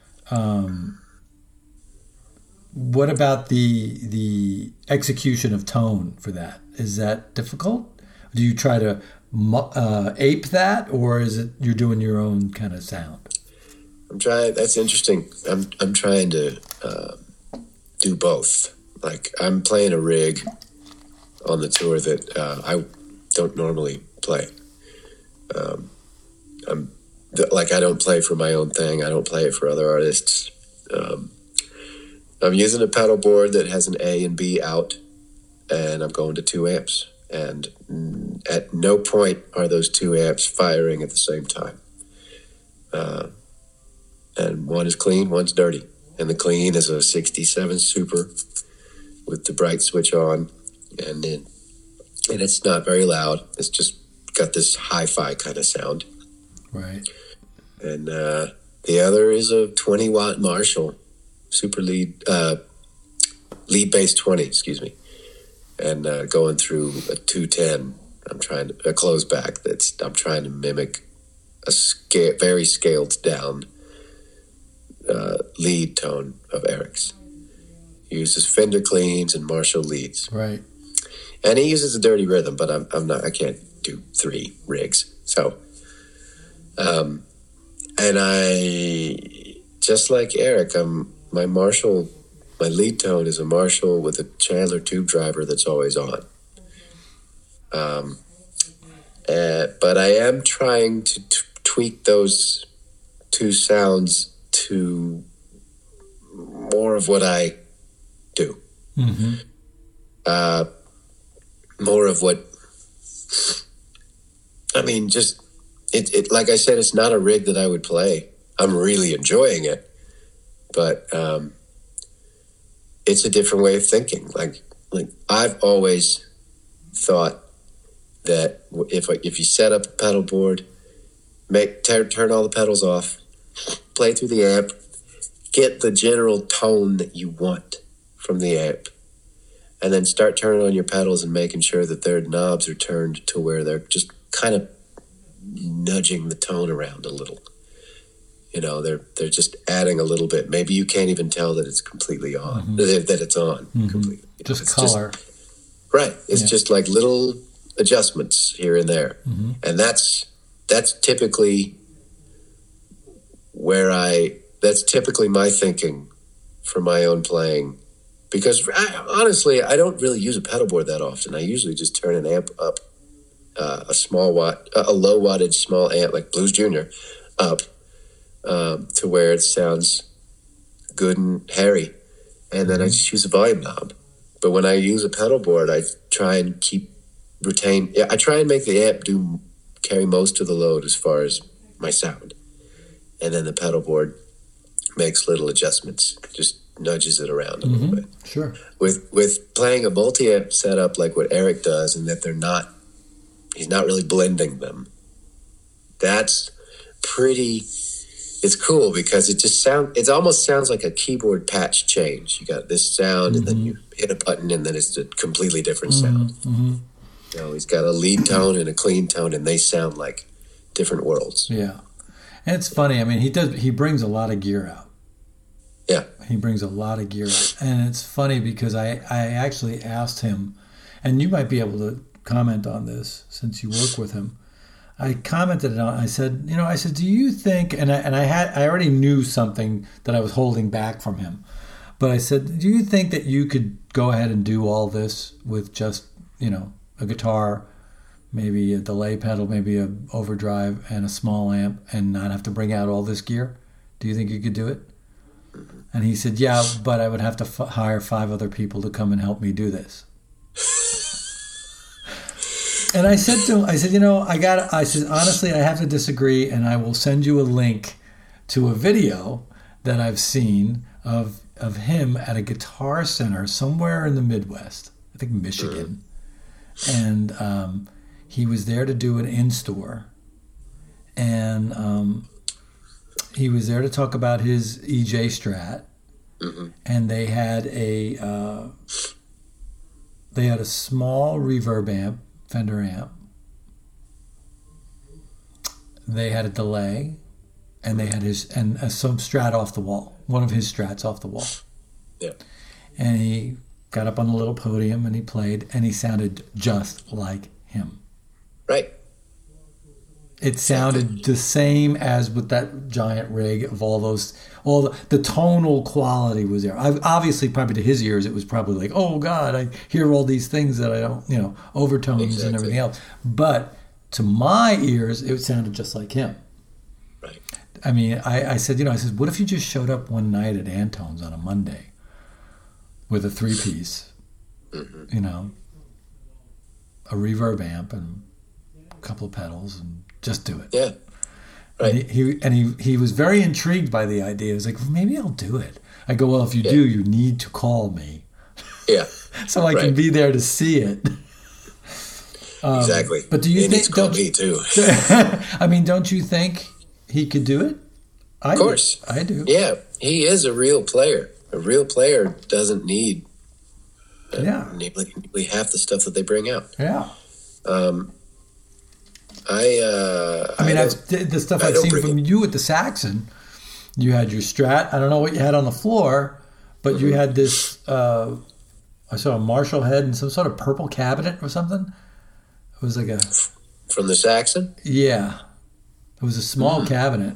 what about the execution of tone for that? Is that difficult? Do you try to ape that, or is it you're doing your own kind of sound? I'm trying. That's interesting. I'm trying to do both. Like I'm playing a rig on the tour that I don't normally play. I don't play for my own thing. I don't play it for other artists. I'm using a pedal board that has an A and B out, and I'm going to 2 amps. And at no point are those 2 amps firing at the same time. And one is clean, one's dirty. And the clean is a 67 Super with the bright switch on, and it's not very loud. It's just got this hi-fi kind of sound. Right. And the other is a 20-watt Marshall Super lead bass 20, excuse me. And going through a 210, a close back I'm trying to mimic a very scaled down lead tone of Eric's. He uses Fender cleans and Marshall leads. Right. And he uses a dirty rhythm, but I can't do 3 rigs. So, and I, just like Eric, my lead tone is a Marshall with a Chandler tube driver that's always on. But I am trying to tweak those 2 sounds to more of what I do. Mm-hmm. More of what, I mean, just, it like I said, it's not a rig that I would play. I'm really enjoying it, but it's a different way of thinking. Like I've always thought that if you set up a pedal board, turn all the pedals off, play through the amp, get the general tone that you want from the amp, and then start turning on your pedals and making sure that their knobs are turned to where they're just kind of nudging the tone around a little. They're just adding a little bit. Maybe you can't even tell that it's completely on, mm-hmm. that it's on mm-hmm. completely. Just color. Right. It's just like little adjustments here and there. Mm-hmm. And that's typically that's typically my thinking for my own playing. Because honestly, I don't really use a pedal board that often. I usually just turn an amp up, a low wattage small amp like Blues Junior up to where it sounds good and hairy. And then I just use a volume knob. But when I use a pedal board, I try and I try and make the amp carry most of the load as far as my sound. And then the pedal board makes little adjustments, just nudges it around a mm-hmm. little bit. Sure. With playing a multi-amp setup like what Eric does, and that he's not really blending them. That's pretty. It's cool because it almost sounds like a keyboard patch change. You got this sound, and then you hit a button, and then it's a completely different sound. He's got a lead tone and a clean tone, and they sound like different worlds. Yeah, and it's funny. I mean, he brings a lot of gear out. Yeah, he brings a lot of gear out, and it's funny because I actually asked him, and you might be able to comment on this since you work with him. I commented on. I said, do you think? And I already knew something that I was holding back from him, but I said, do you think that you could go ahead and do all this with just a guitar, maybe a delay pedal, maybe a overdrive, and a small amp, and not have to bring out all this gear? Do you think you could do it? And he said, yeah, but I would have to hire 5 other people to come and help me do this. And I said to him, I said, honestly, I have to disagree, and I will send you a link to a video that I've seen of him at a Guitar Center somewhere in the Midwest, I think Michigan. And he was there to do an in-store. And he was there to talk about his EJ Strat. And they had a small reverb amp, Fender amp. They had a delay, and they had some Strat off the wall, one of his Strats off the wall. Yeah. And he got up on the little podium and he played, and he sounded just like him. Right. It sounded the same as with that giant rig of all the tonal quality was there. Obviously, probably to his ears, it was probably like, oh God, I hear all these things that I don't, overtones and everything else. But to my ears, it sounded just like him. Right. I mean, I said, what if you just showed up one night at Antone's on a Monday with a 3-piece, a reverb amp and a couple of pedals and just do it. Yeah. Right. And he was very intrigued by the idea. He was like, well, maybe I'll do it. I go, well, if you do, you need to call me. Yeah. So I can be there to see it. Exactly. But do you think? Call me too. I mean, don't you think he could do it? Of course. I do. Yeah. He is a real player. A real player doesn't need nearly half the stuff that they bring out. Yeah. I mean, the stuff I've seen from you at the Saxon. You had your Strat. I don't know what you had on the floor, but you had this. I saw a Marshall head and some sort of purple cabinet or something. It was like a from the Saxon. Yeah, it was a small cabinet.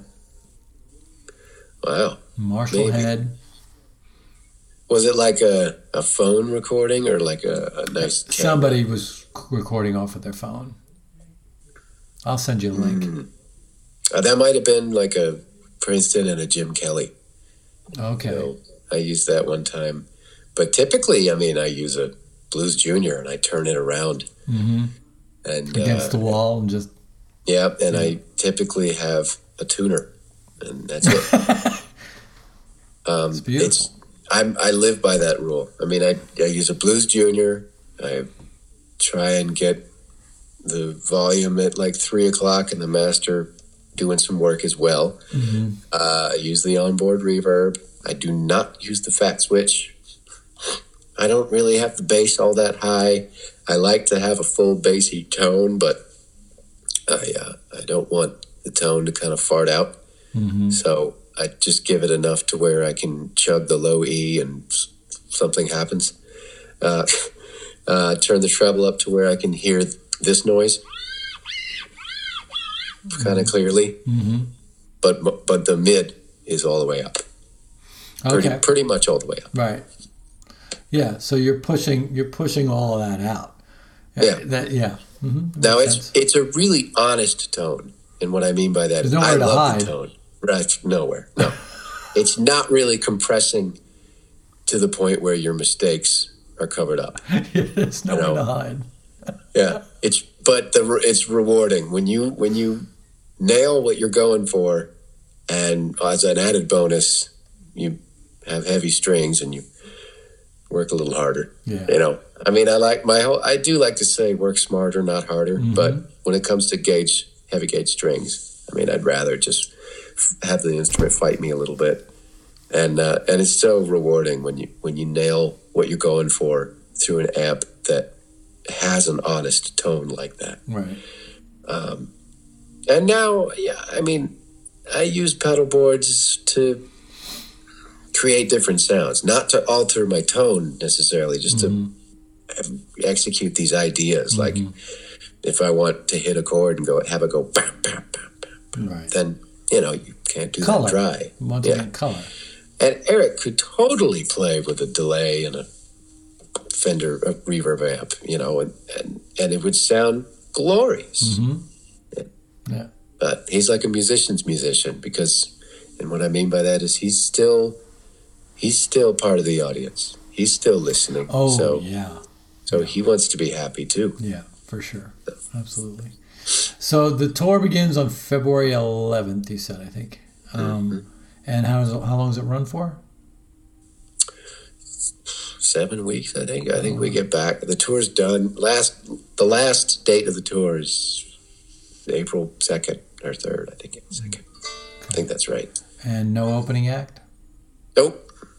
Wow. Marshall head. Was it like a phone recording or like a nice camera? Somebody was recording off of their phone. I'll send you a link. That might have been like a Princeton and a Jim Kelly. Okay. I used that one time. But typically, I mean, I use a Blues Junior and I turn it around. And against the wall and just... Yeah, and I typically have a tuner, and that's it. It's beautiful. I live by that rule. I mean, I use a Blues Junior. I try and get the volume at like 3 o'clock and the master doing some work as well. I use the onboard reverb. I do not use the fat switch. I don't really have the bass all that high. I like to have a full bassy tone, but I don't want the tone to kind of fart out. So I just give it enough to where I can chug the low E and something happens. Turn the treble up to where I can hear this noise kind of clearly, but the mid is all the way up. Pretty much all the way up. Right. Yeah. So you're pushing all of that out. Yeah. Now it's a really honest tone, and what I mean by that is I love the tone. Right. Nowhere. No. It's not really compressing to the point where your mistakes are covered up. There's nowhere to hide. Yeah, it's rewarding when you nail what you're going for, and as an added bonus, you have heavy strings and you work a little harder. Yeah. I mean, I do like to say work smarter, not harder. But when it comes to heavy gauge strings, I mean, I'd rather just have the instrument fight me a little bit. And it's so rewarding when you nail what you're going for through an amp that has an honest tone like that. Right. And now, I mean, I use pedal boards to create different sounds, not to alter my tone necessarily, just to execute these ideas. Like if I want to hit a chord and have it go bam, bam, bam, bam, Right. then, you can't do Color. that dry. Want to get color. And Eric could totally play with a delay and a Fender reverb amp, and it would sound glorious. Yeah. But he's like a musician's musician and what I mean by that is he's still part of the audience. He's still listening. Oh, yeah. So he wants to be happy too. Yeah, for sure. Absolutely. So the tour begins on February 11th, you said, I think. And how long does it run for? 7 weeks, I think. I think we get back. The tour's done. The last date of the tour is April 2nd or 3rd, I think. 2nd. I think that's right. And no opening act? Nope.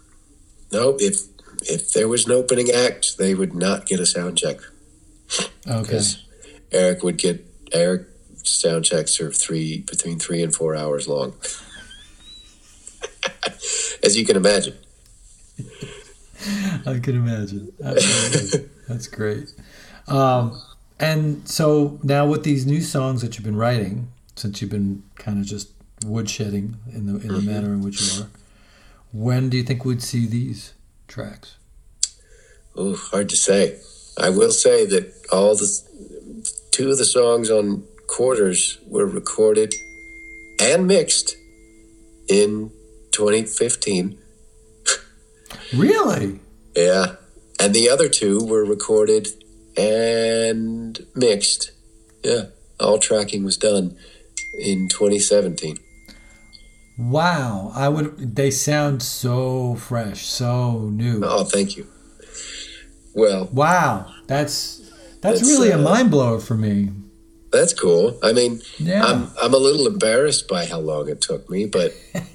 If there was an opening act, they would not get a sound check. Okay. Because Eric sound checks are between 3 and 4 hours long. As you can imagine. I can imagine. Absolutely. That's great. And so now with these new songs that you've been writing, since you've been kind of just woodshedding in the manner in which you are, when do you think we'd see these tracks? Oh, hard to say. I will say that two of the songs on Quarters were recorded and mixed in 2015. Really? Yeah. And the other two were recorded and mixed. Yeah. All tracking was done in 2017. Wow. They sound so fresh, so new. Oh, thank you. Well, wow. That's really a mind blower for me. That's cool. I mean, yeah. I'm a little embarrassed by how long it took me, but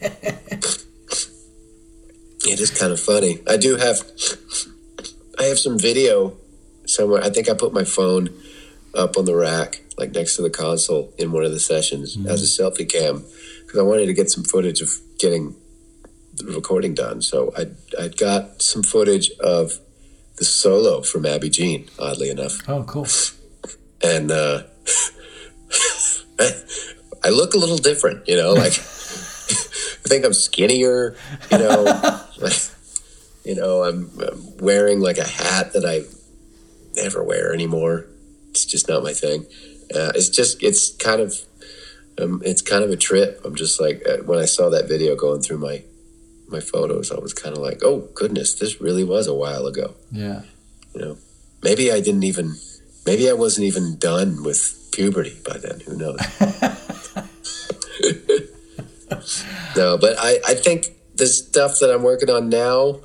it is kind of funny. I have some video somewhere. I think I put my phone up on the rack, like next to the console in one of the sessions as a selfie cam, because I wanted to get some footage of getting the recording done. So I got some footage of the solo from Abby Jean, oddly enough. Oh, cool. And I look a little different, like I think I'm skinnier, I'm wearing like a hat that I never wear anymore. It's just not my thing. It's kind of a trip. I'm just like, when I saw that video going through my photos, I was kind of like, oh goodness, this really was a while ago. Yeah. Maybe I wasn't even done with puberty by then. Who knows? No, but I think the stuff that I'm working on now,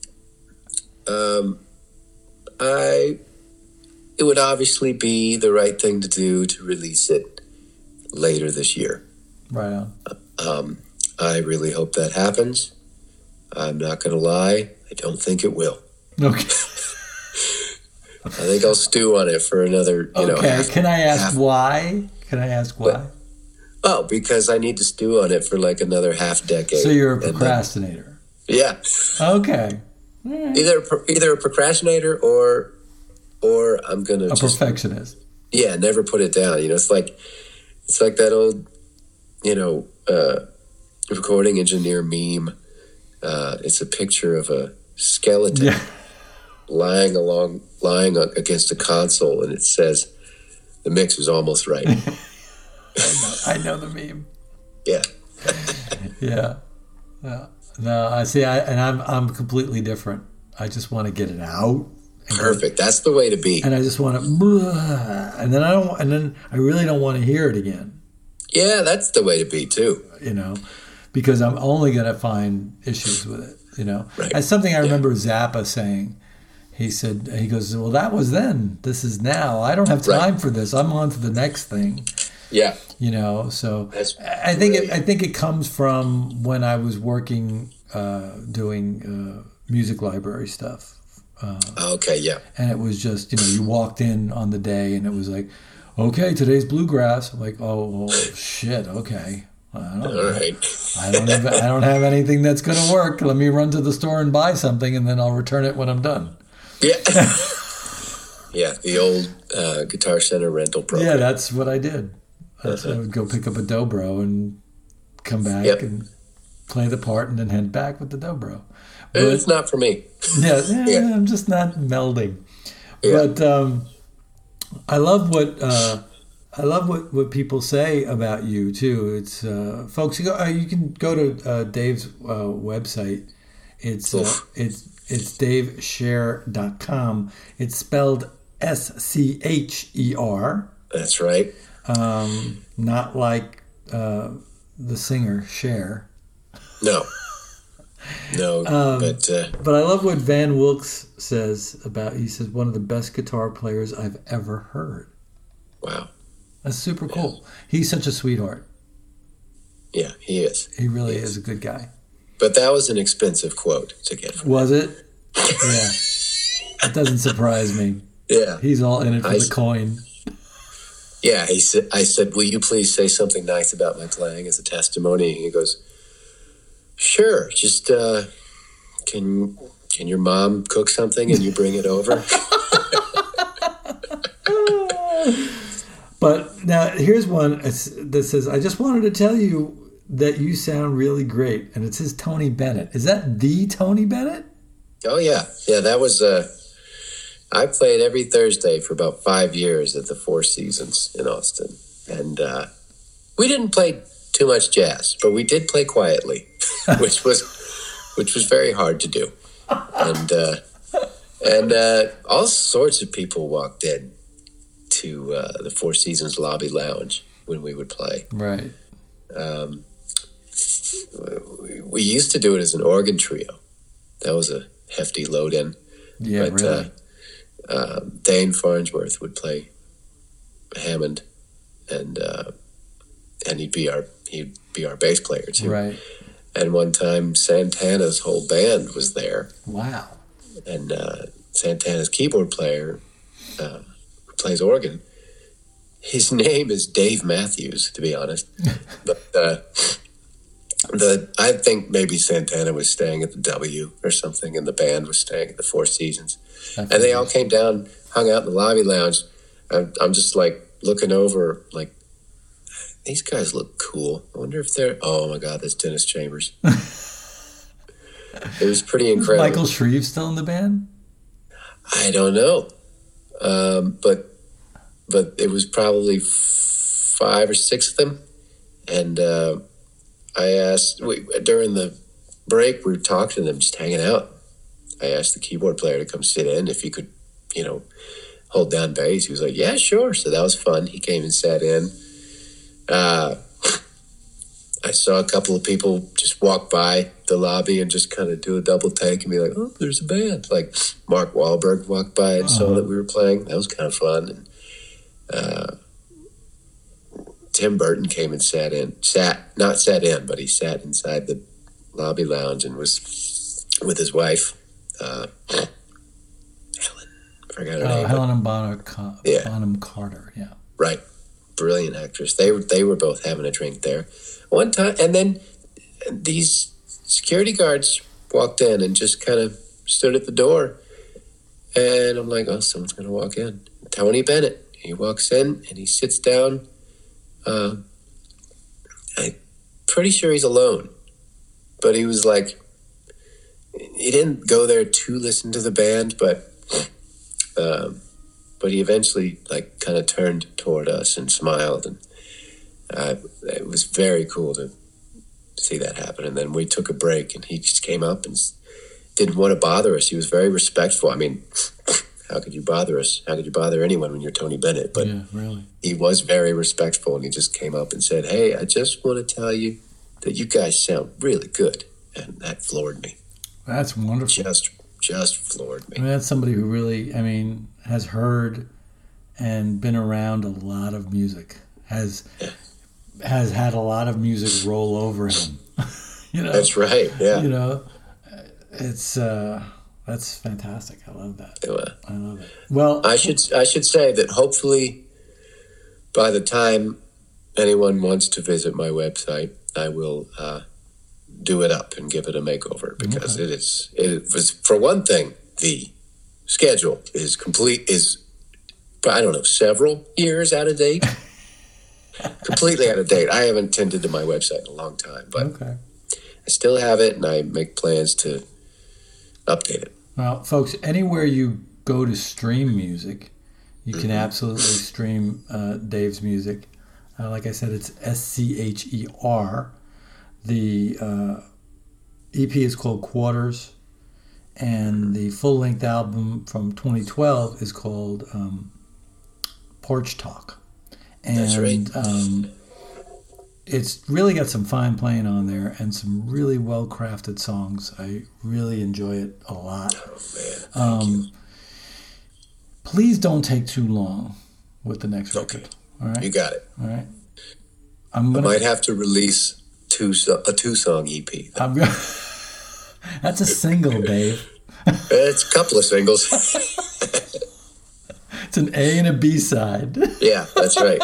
it would obviously be the right thing to do to release it later this year. Right on. I really hope that happens. I'm not going to lie. I don't think it will. Okay. I think I'll stew on it for another, Okay. Can I ask why? Because I need to stew on it for like another half decade. So you're a procrastinator. Yeah. Okay. Either a procrastinator or I'm gonna a perfectionist. Yeah, never put it down. It's like that old, recording engineer meme. It's a picture of a skeleton lying against a console, and it says, "The mix is almost right." I know the meme. Yeah. Yeah. No, I see. I'm completely different. I just want to get it out. Perfect. That's the way to be. And I just want to, and then I really don't want to hear it again. Yeah, that's the way to be too. Because I'm only going to find issues with it. Right. That's something I remember Zappa saying. He goes, well, that was then. This is now. I don't have time for this. I'm on to the next thing. Yeah. So That's I think it comes from when I was working doing music library stuff. Okay, yeah. And it was just, you walked in on the day and it was like, okay, today's bluegrass. I'm like, oh shit, okay. I don't know. All right. I don't have anything that's going to work. Let me run to the store and buy something, and then I'll return it when I'm done. Yeah. Yeah, the old Guitar Center rental program. Yeah, that's what I did. I would go pick up a dobro and come back and play the part and then head back with the dobro. But it's not for me. Yeah, I'm just not melding. Yeah. But I love what people say about you too. It's folks. You can go to Dave's website. It's davescher.com. It's spelled SCHER. That's right. Not like the singer Cher. No. But I love what Van Wilkes says about. He says one of the best guitar players I've ever heard. Wow. That's super cool. He's such a sweetheart. Yeah, he is. He really is a good guy. But that was an expensive quote to get from Was it? Yeah. That doesn't surprise me. Yeah. He's all in it for the coin. Yeah, I said, will you please say something nice about my playing as a testimony? And he goes, sure, just can your mom cook something and you bring it over? But now here's one that says, I just wanted to tell you that you sound really great. And it says Tony Bennett. Is that the Tony Bennett? Oh, yeah. Yeah, that was... I played every Thursday for about 5 years at the Four Seasons in Austin. And we didn't play too much jazz, but we did play quietly, which was very hard to do. And all sorts of people walked in to the Four Seasons lobby lounge when we would play. Right. We used to do it as an organ trio. That was a hefty load in. Yeah, but, really. Dane Farnsworth would play Hammond, and he'd be our bass player too. Right. And one time Santana's whole band was there. Wow. And Santana's keyboard player who plays organ, his name is Dave Matthews, to be honest. But I think maybe Santana was staying at the W or something, and the band was staying at the Four Seasons. And they all came down, hung out in the lobby lounge. I'm just like looking over, like, these guys look cool. I wonder if they're... Oh, my God, that's Dennis Chambers. It was pretty incredible. Is Michael Shreve still in the band? I don't know. But it was probably 5 or 6 of them. And I asked... during the break, we were talking to them, just hanging out. I asked the keyboard player to come sit in if he could, hold down bass. He was like, yeah, sure. So that was fun. He came and sat in. I saw a couple of people just walk by the lobby and just kind of do a double take and be like, oh, there's a band. Like Mark Wahlberg walked by and saw that we were playing. That was kind of fun. And Tim Burton came and not sat in, but he sat inside the lobby lounge and was with his wife. Helen, I forgot her name. Helen Bonham Carter, yeah. Right. Brilliant actress. They were both having a drink there one time, and then these security guards walked in and just kind of stood at the door, and I'm like, oh, someone's going to walk in. Tony Bennett. He walks in and he sits down. I'm pretty sure he's alone, but he was like, he didn't go there to listen to the band, but he eventually like kind of turned toward us and smiled, and it was very cool to see that happen. And then we took a break, and he just came up and didn't want to bother us. He was very respectful. I mean, how could you bother us? How could you bother anyone when you're Tony Bennett? But yeah, really. He was very respectful, and he just came up and said, hey, I just want to tell you that you guys sound really good. And that floored me. That's wonderful. Just floored me. I mean, that's somebody who really, has heard and been around a lot of music. has had a lot of music roll over him. That's right. Yeah. It's that's fantastic. I love that. Yeah. I love it. Well, I should say that hopefully by the time anyone wants to visit my website, I will do it up and give it a makeover, because it was, for one thing, the schedule is I don't know, several years out of date. Completely out of date. I haven't tended to my website in a long time, but I still have it, and I make plans to update it. Well, folks, anywhere you go to stream music, you can absolutely stream Dave's music. Like I said, it's SCHER. The EP is called Quarters, and the full-length album from 2012 is called Porch Talk. And, that's right. It's really got some fine playing on there and some really well-crafted songs. I really enjoy it a lot. Oh, man. Thank you. Please don't take too long with the next record. All right? You got it. All right. I might have to release a two-song EP. That's a single, Dave. It's a couple of singles. It's an A and a B side. Yeah, that's right.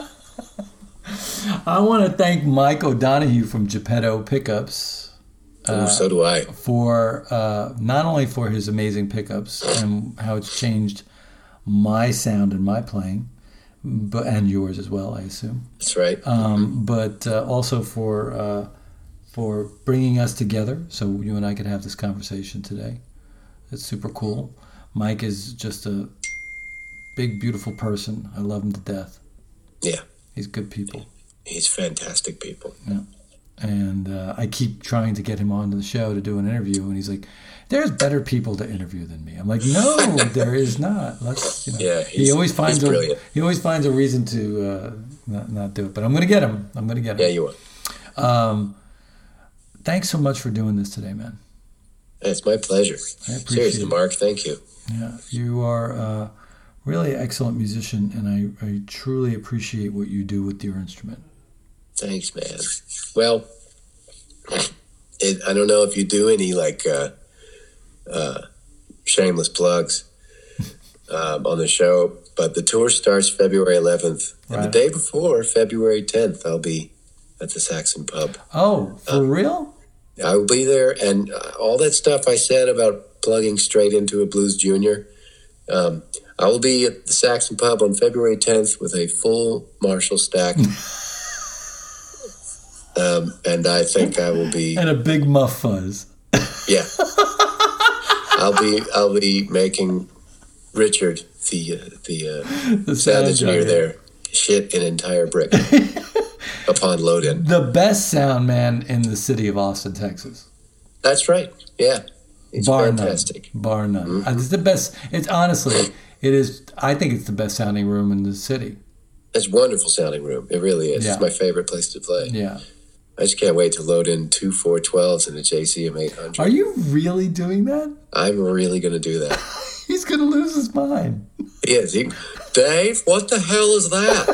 I want to thank Mike O'Donohue from Geppetto Pickups. So do I. For not only for his amazing pickups and how it's changed my sound and my playing, and yours as well, I assume. That's right. But also for bringing us together so you and I could have this conversation today. It's super cool. Mike is just a big, beautiful person. I love him to death. Yeah. He's good people. He's fantastic people. Yeah. And I keep trying to get him onto the show to do an interview, and he's like, "There's better people to interview than me." I'm like, "No, there is not." Let's, Yeah, he always finds brilliant. He always finds a reason to not do it. But I'm going to get him. Yeah, you will. Thanks so much for doing this today, man. It's my pleasure. I appreciate Seriously, it. Mark, thank you. Yeah, you are really an excellent musician, and I truly appreciate what you do with your instrument. Thanks, man. Well, I don't know if you do any shameless plugs on the show, but the tour starts February 11th, and the day before, February 10th, I'll be at the Saxon Pub. Oh, for real? I will be there, and all that stuff I said about plugging straight into a Blues Junior, I will be at the Saxon Pub on February 10th with a full Marshall stack. And I think I will be... And a big muff fuzz. Yeah. I'll be making Richard, the sound engineer there, shit an entire brick upon load-in. The best sound man in the city of Austin, Texas. That's right. Yeah. It's Bar fantastic. None. Bar none. Mm-hmm. It's the best. It's honestly, it is. I think it's the best sounding room in the city. It's a wonderful sounding room. It really is. Yeah. It's my favorite place to play. Yeah. I just can't wait to load in 2 412s and a JCM 800. Are you really doing that? I'm really going to do that. He's going to lose his mind. He is. Dave, what the hell is that?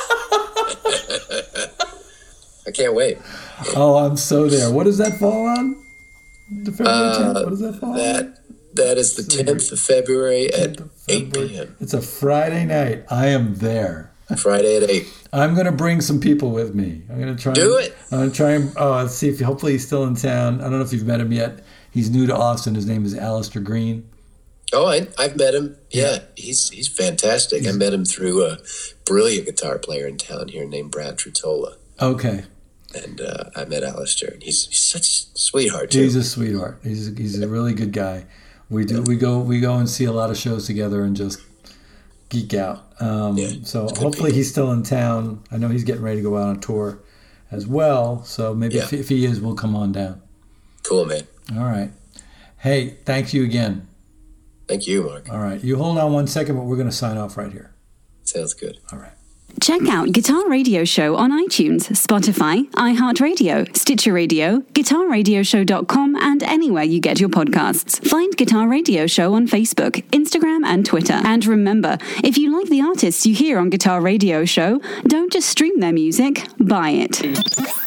I can't wait. Oh, I'm so there. What does that fall on? The February 10th? What does that fall on? That is the 10th of February at 8 p.m. It's a Friday night. I am there. Friday at 8. I'm going to bring some people with me. I'm going to try. Do it. I'm going to try and let's see if hopefully he's still in town. I don't know if you've met him yet. He's new to Austin. His name is Alistair Green. Oh, I've met him. Yeah, he's fantastic. I met him through a brilliant guitar player in town here named Brad Truttola. Okay. And I met Alistair, and he's such a sweetheart too. He's a sweetheart. He's a really good guy. We go and see a lot of shows together and just geek out. So hopefully he's still in town. I know he's getting ready to go out on tour as well. So maybe if he is, we'll come on down. Cool, man. All right. Hey, thank you again. Thank you, Mark. All right. You hold on one second, but we're going to sign off right here. Sounds good. All right. Check out Guitar Radio Show on iTunes, Spotify, iHeartRadio, Stitcher Radio, GuitarRadioshow.com, and anywhere you get your podcasts. Find Guitar Radio Show on Facebook, Instagram, and Twitter. And remember, if you like the artists you hear on Guitar Radio Show, don't just stream their music, buy it.